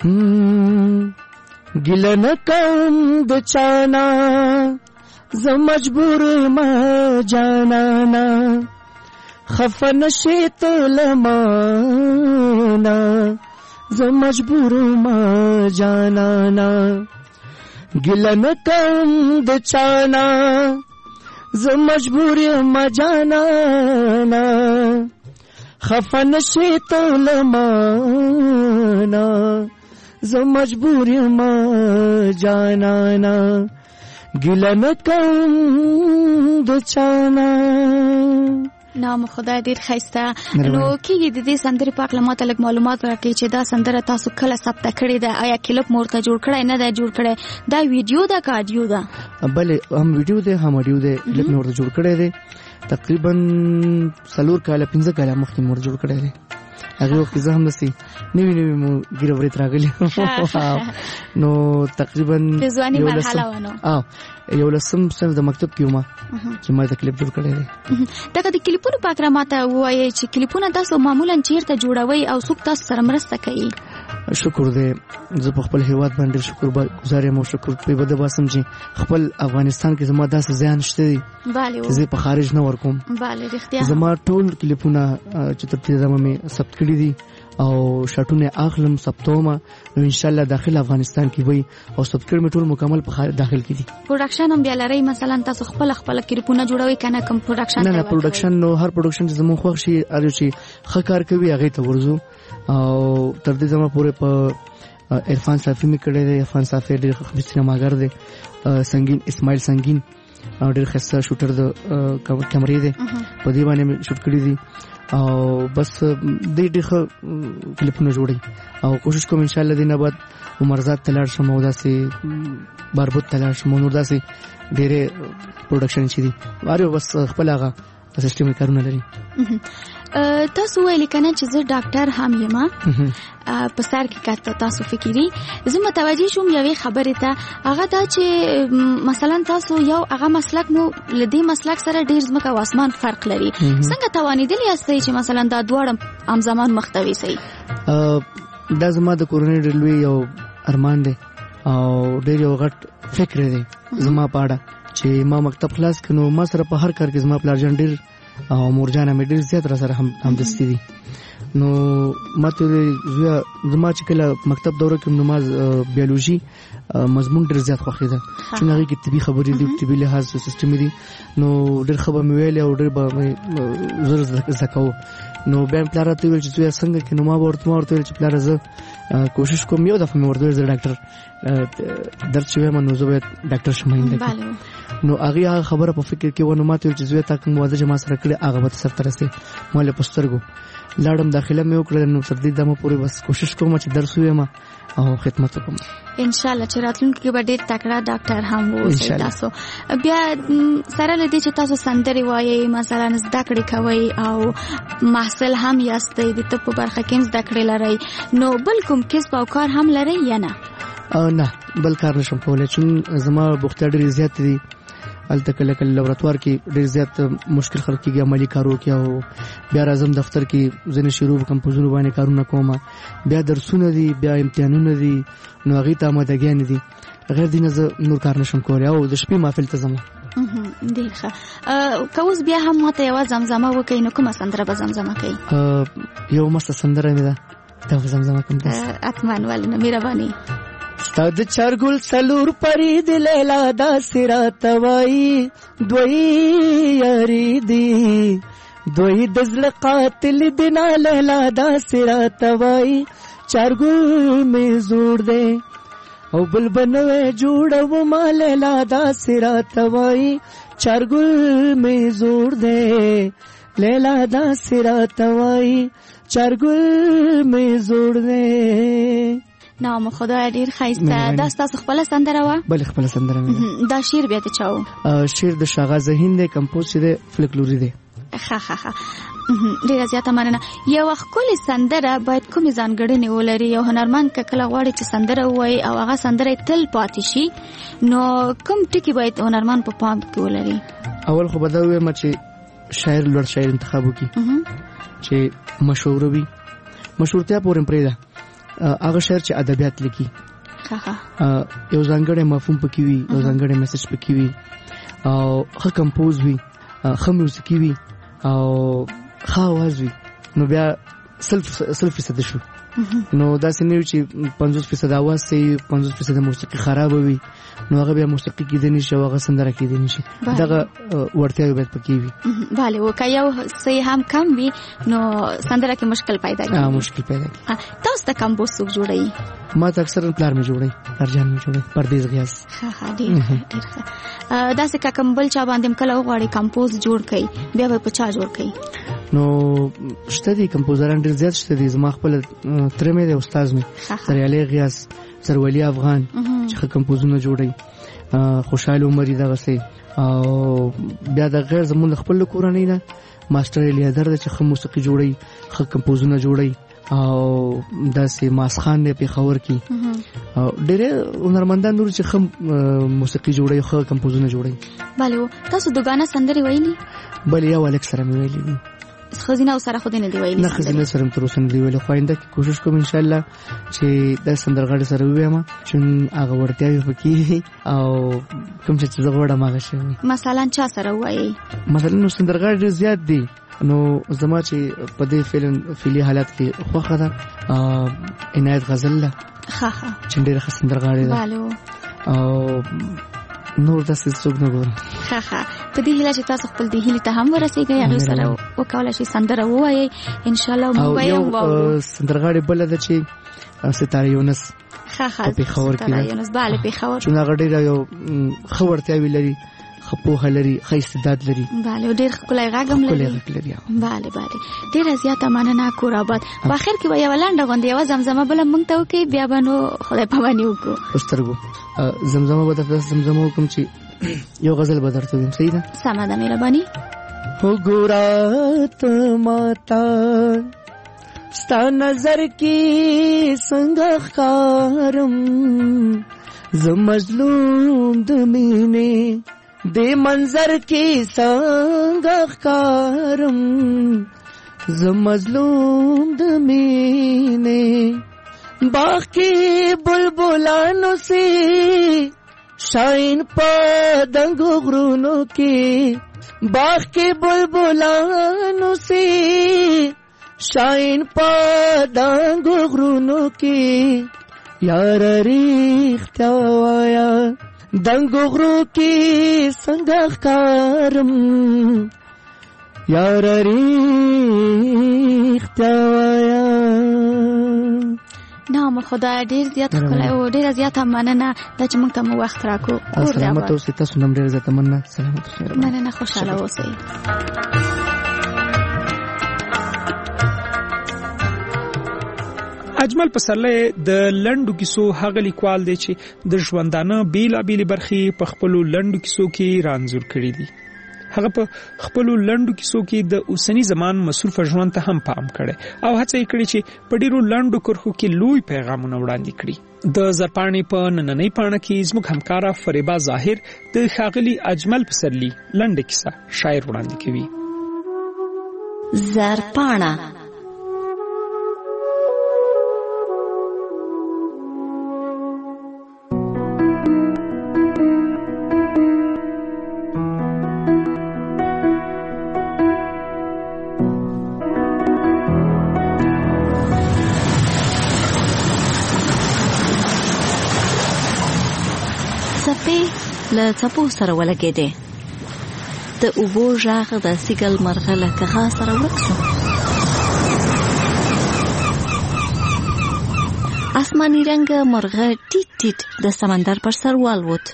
ګیله نه کوم د چانا زه مجبور ما جانانا، خفه نشي ته له مانا زه مجبور ما جانانا. ګیله نه کوم د چانا زه مجبور ما جانانا، خفه نشي ته له مانا زه مجبور ما جانانا. ګیله نه کوم د چانا. نام خدای ډیر ښایسته. نو کېږي د دې سندرې په اړه ماته لږ معلومات راکړئ چې دا سندره تاسو کله ثبت کړې ده؟ آیا کلپ مو ورته جوړ کړی نه دی جوړ کړی؟ دا ویډیو ده که اډیو ده؟ بلې هم ویډیو دی هم اډیو دی. کلپ مو ورته جوړ کړی دی تقریبا 4 کاله 15 کاله مخکې مو ورته جوړ کړی دی. هغه وخت زه هم داسې نوي مو ګیره ورې راغلي نو تقریبا د ځواني مرحله ونه 11 سنه د مکتب کې ومه چې ما د کلیپ جوړ کړی دی. دغه د کلیپونو په اړه ماته ووایئ چې کلیپونه تاسو معمولا چیرته جوړوئ او څوک تاسو سره مرسته کوي؟ شکر دی، زه په خپل هیواد باندې شکرګزار یم او شکر په بده باسم چې خپل افغانستان کې زما داسې ځای نشته دی چې زه په خارج نه ورکوم. زما ټول کلیپونه چې تر دې زمه مې ثبت کړي دي او شټونه اخلم ثبتوم، نو ان شاء الله داخل افغانستان کې وي او ثبت کړم ټول مکمل په داخل کې دي. پروډکشن هم بیا لري؟ مثلا تاسو خپل کلیپونه جوړوي کنه کوم پروډکشن؟ نه پروډکشن نو هر پروډکشن چې زموږ خوښ شي ارو چې ښه کار کوي هغه ته ورزو. او تر دې زموږ پورې په عرفان صافي می کړی دی. عرفان صافي ډېر ښه سینماګر دی، سنگین اسماعیل سنگین ډېر ښه شوټر د کیمرې دی، په دې باندې می شوټ کړی دی او بس دې ډېر ښه کلیپونه جوړي او کوشش کوم ان شاء الله دینه بعد عمرزاد تلار شم او داسې باربود تلار شم نور داسې ډېرې پروډکشن چي دي واره بس خپل هغه سیستم کارونه لري. تاسو ویل کنه چې زه ډاکټر هم یم په سر کې کاته تاسو فکری زه متوجي شوم یوې خبرې ته، هغه دا چې مثلا تاسو یو هغه مسلک مو لدی مسلک سره ډیر ځمکه او اسمان فرق لري، څنګه توانیدلی یاستئ چې مثلا دا دواړه همزمان مختوي سي؟ دا زما د کورنۍ ډېر لوی یو ارمان دی او ډېر یو غټ فکر دی زما په اړه چې ما مکتب خلاص کړو، ما سره په هر کار کې زما پلارجان ډېر او مورجانه مې ډېر زیات را سره هم دستی دي. نو ماته زما چې کله مکتب دوره کې نماز بیولوژي مضمون ډېر زیات خوښیده چې هغه کې طبي خبرې دي، طبي لحاظ سیستم دي، نو ډېر خبر مې ویل او ډېر به زر زکاو. نو بیا پلار ته ویل چې زه څنګه کې نو ما ورته ویل چې پلار زه کوشش کوم یو دفعه مې ورته ویل زه ډاکټر درس شوم نو زه به ډاکټر شم اینده. نو هغه خبره په فکر کې ونه ماته چې زه تا کوم واده جما سره کړی هغه به سر ترسه مال پسترګو لاړم داخله مې وکړل. نو تر دې دمه پورې بس کوشش کوم چې درس ویم او خدمت وکم ان شاء الله چې راتلونکي کې به ډېر تکړه ډاکټر هم اوسئ. تاسو بیا سره لدی چې تاسو سندري وایي مثلا زده کړې کوي او محصل هم یاستئ د طب په برخه کې زده کړې لري، نو بل کوم کسب او کار هم لري یا نه؟ نه بل کار نشم کولای چون زما بوختیا ډېر زیات دي. الته کله کله لابراتوار کې ډېر زیات مشکل خلک کېږي عملي کارو کې او بیا راځم دفتر کې ځنې شروع کمپوزونو باندې کارونه کوم بیا درسونه دي بیا امتحانونه دي نو هغه ته آمادګي دي غیر دینه زه نور کار نشم کولای او د شپې محفل ته ځم ډېر ښه که اوس بیا هم ماته یوه زمزمه وکړئ نو کومه سندره به زمزمه کوئ یو مسته سندره مې ده دا به زمزمه کوم حتما ولې نه مهرباني ستا د چارګل څلور پرې د لیلا داسې راته وایي دوی یاري دي دوی د زړه قاتل دي نه لیلا داسې راته وایي چارګل مې زوړ دی او بل بنوې جوړو ما لیلا داسې راته وایي چارګل مې زوړ دی لیلا داسې راته وایي چارګل مې زوړ دی نام خدای ډیر ښایسته دا ستاسو خپله سندره وه بلې خپله سندره مې دا شعر بیا د چا و شعر د شاغاز هند دی کمپوز چې دی فلکلوري دی ښه ډیره زیاته مننه یوه ښکلې سندره باید کومې ځانګړنې ولري یو هنرمند که کله غواړي چې سندره ووایي او هغه سندره تل پاتې شي نو کوم ټکي باید هنرمند په پام کې ولري اول خو به دا ووایم چې شاعر لوړ شاعر انتخاب وکړي چې مشهور وي مشهورتیا پورې پرېږده هغه شاعر چې ادبیات لیکي یو ځانګړی مفهوم پکې وي یو ځانګړی میسج پکې وي او ښه کمپوز وي ښه میوزیکي وي او ښه اواز وي نو بیا 100% شو نو داسې نه وي چې 50% اواز صحیح 50% موسیقي خراب وي نو هغه بیا موسیقي کېدی نشي او هغه سندره کېدی نشي دغه وړتیاوې باید پکې وي بله و که یو څه هم کم وي نو سندره کې مشکل پیدا کېږي مشکل پیدا کېږي تاسو ته کمپوز څوک جوړوي ما ته اکثرا پلار مې جوړوي پلارجان مې جوړوي پردیز غیاث ښه ډېر ښه داسې که کوم بل چا باندې کله وغواړي کمپوز جوړ کړي بیا به په چا جوړ کړي نو شته دي کمپوزران ډېر زیات شته دي زما خپل تره مې دی استاد مې سریالي غیاث سرولی افغان چې ښه کمپوزونه جوړوي خوشحال عمري دغسې او بیا د غیر زموږ خپل کورنۍ نه ماسټر الیادر دی چې ښه موسیقي جوړوي ښه کمپوزونه جوړوي او داسې ماسخان دی پېښور کې او ډېرې هنرمندان نور چې ښه موسیقي جوړوي ښه کمپوزونه جوړوي بله تاسو دوګانه سندرې ویلي بله یو الک سره مې ویلي دي ښځینه سره خو دې نه دی ویلي نه ښځینه سره مې تر اوسه نه دی ویلي خو آینده کې کوشش کوم انشاءالله چې دا سندرغاړې سره ووایم چې هغه وړتیاوې پکې او کوم چې زه غواړم هغه شی وي مثلا چا سره ووایي مثلا نو سندرغاړي ډېر زیات دي نو زما چې په دې فعلي حالت کې خوښه ده عنایت غزل ده چې ډېره ښه سندرغاړې ده او نور داسې څوک نه ګورم په دې هیله چې تاسو خپل دې هیلې ته هم ورسېږئ هغې سره وکولی شئ سندره ووایئ انشاءالله موږ به یې هم واورو سندرغاړې بله ده چې ستاره یونس په پېښور کې ده چې هغه ډېره یو ښه وړتیاوې لري ښه پوهه لري ښه استعداد لري بله ډېر ښکلی غږ هم لري بله ډېره زیاته مننه کور آباد په اخر کې به یوه لنډه غوندې یوه زمزمه بله موږ ته وکړئ بیا به نو خدای پاماني وکړو په سترګو زمزمه به درته زمزمه وکړم چې یو غزل به درته ویم صحیح ده سمه ده مهرباني وګوره ته ماته ستا نظر کې څنګه ښکارم زه مظلوم د مینې دې منظر کې څنګه ښکارم زه مظلوم د مینې باغ کې بلبلانو سي شاین په دنګو غرونو کې باغ کې بلبلانو سي شاین په دنګو غرونو کې یار ریښتیا وایا دنګو غرو کې څنګه ښکارم یار ریښتیا وایا نام خدای ډېر زیات ښکلی و ډېره زیاته مننه دا چې موږ ته مو وخت راکړو سلامت اوسئ تاسو نه هم ډېره زیاته مننه سلامت اوسئ مننه خوشحاله اوسئ اجمل پسرلی د لنډو کیسو هغه لیکوال دی چې د ژوندانه بیلابېلې برخې په خپلو لنډو کیسو کې رانځور کړي دي. هغه په خپلو لنډو کیسو کې د اوسنی زمان مصروف ژوند ته هم پام کړي او هڅه یې کړې چې په ډېرو لنډو کرښو کې لوی پیغامونه وړاندې کړي. د زرپاڼې په نننۍ پاڼه کې زموږ همکاره فریبا ظاهر د ښاغلي اجمل پسرلي لنډه کیسه شاعر وړاندې کوي. زرپاڼه له څپو سره ولګېدې. د اوبو غږ د سیګل مرغه له کغا سره ورک شو. آسماني رنګ مرغه ټیټ ټیټ د سمندر پر سر والوت.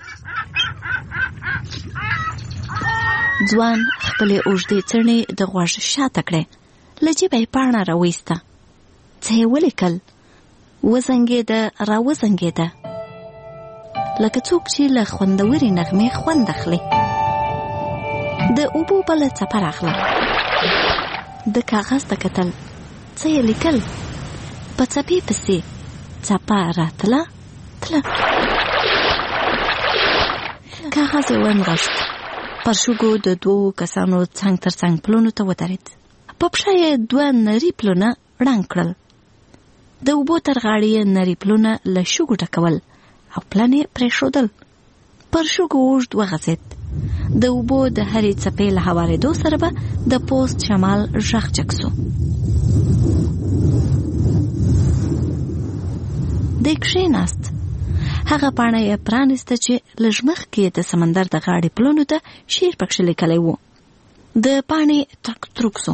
ځوان خپلې اوږدې څڼې د غوږ شاته کړې. له جیبه یې پاڼه راویسته. څه یې ولیکل؟ وزنګېده راوزنګېده لکه څوک چې له خوندورې نغمې خوند اخلي. د اوبو بله څپه راغله. د کاغذ ته کتل. څه یې لیکل؟ په څپې پسې څپه راتله تله. کاغذ یې ونغښت. پر شګو د دوو کسانو څنګ تر څنګ پلونو ته ودرېد. په پښه یې 2 نري پلونه ړنګ کړل. د اوبو تر غاړې یې نري پلونه له شګو ډکول او پلنې پرېښودل. پر شګو اوږد وغځېد. د اوبو د هرې څپې له هوارېدو سره به د پوست شمال غږ جګ سو. دی کښېناست. هغه پاڼه یې پرانیسته چې لږ مخکې د سمندر د غاړې پلونو ته شعر پکښې لیکلی و. د پاڼې ترک ترک سو.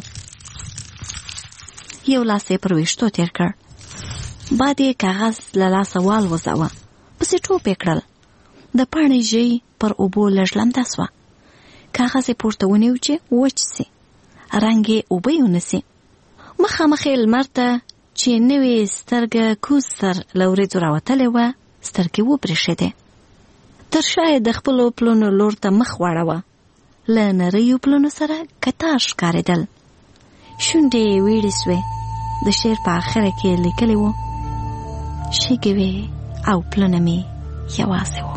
یو لاس یې پر ویښتو تېر کړ. باد یې کاغذ له لاسه والوځاوه. پسې ټوپ یې کړل. د پاڼې ژۍ پر اوبو لږ لمده سوه. کاغذ یې پورته ونیو چې وچ سي. رنګ یې اوبه یې ونسي. مخامخ یې لمر ته چې نوې سترګه کوز سر له وریځو راوتلې وه سترګې وبرېښېدې. تر شا یې د خپلو پلونو لور ته مخ واړوه. له نریو پلونو سره کتار ښکارېدل. شونډې یې ویړې سوې. د شعر په آخره کې یې لیکلي وو: شګې وې او پلونه مې یوازې وو.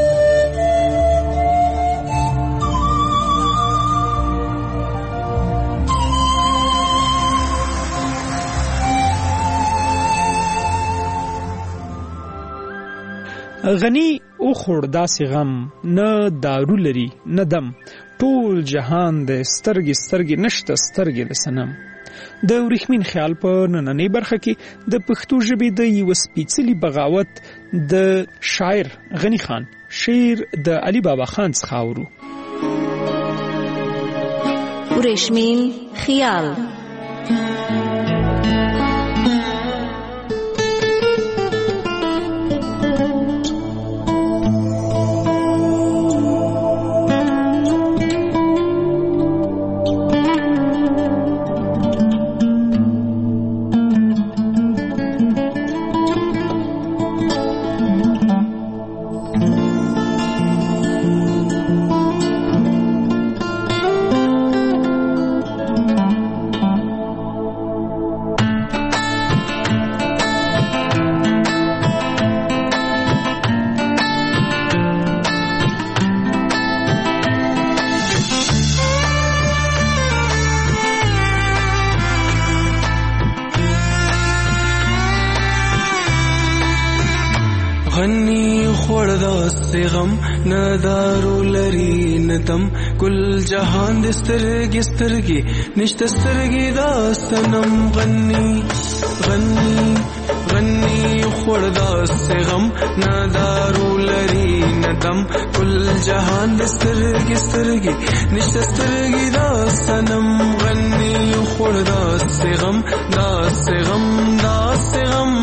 غنی او خور داسې غم نه دارو لري نه دم. ټول جهان د سترګې سترګې نشته سترګې لسنم. د ورېښمین خیال په نننۍ برخه کې د پښتو ژبې د یو سپېڅلي بغاوت د شاعر غنی خان شعر د علي بابا خان څخه اورو. ورېښمین خیال. غم ندارو لري ندم کل جهان د سترګې سترګې نشته سترګې دا سنم. غني غني غني خور دا غم ندارو لري ندم کل جهان د سترګې سترګې نشته سترګې دا سنم. غني خور دا غم دا غم دا غم.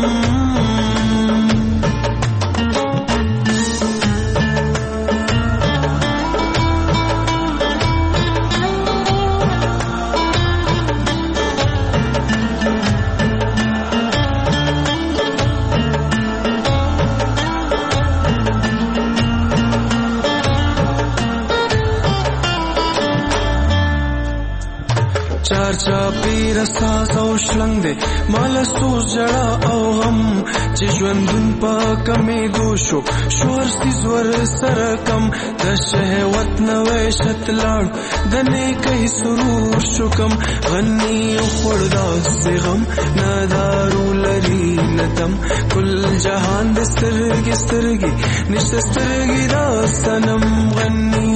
یار چا پیر ساز او شلنګ دې مال سوز جړه او غم چې ژوندون په کمې دوشو شور سي زور سره کم د شهوت نوې شتلاړ د نیکي سرور شکم غني خړدا غم نادارو لري ندم کل جهان د سترګي سترګي نشته سترګي دا سنم غني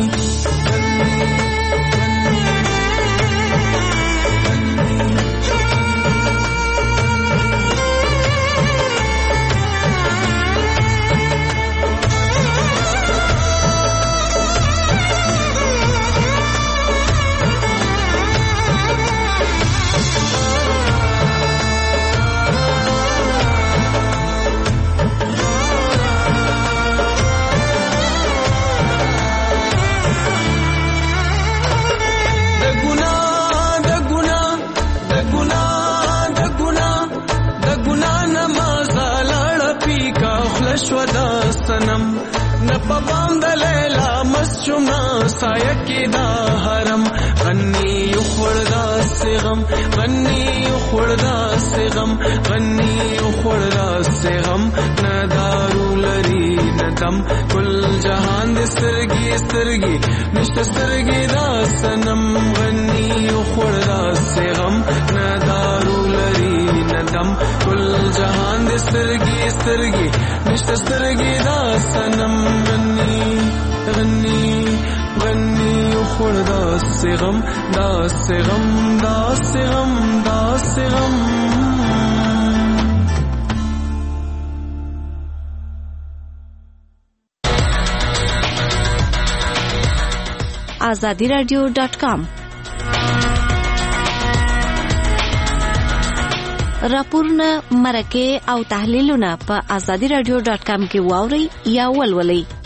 سنم نپبام د لیلا مسجنا سایکی دا حرم غنی خوردا سغم غنی خوردا سغم غنی خوردا سغم ندارو لری ندم کل جهان د سترګي سترګي نشته سترګي دا سنم غنی خوردا سغم ندارو لری ندم کل جهان د سترګي سترګي نشته سترګي دا سنم غنی غنی غنی خوردا سغم دا سغم دا سغم دا سغم azadiradio.com راپورونه مرکه او تحلیلونه په azadiradio.com کې واوري یا ولولئ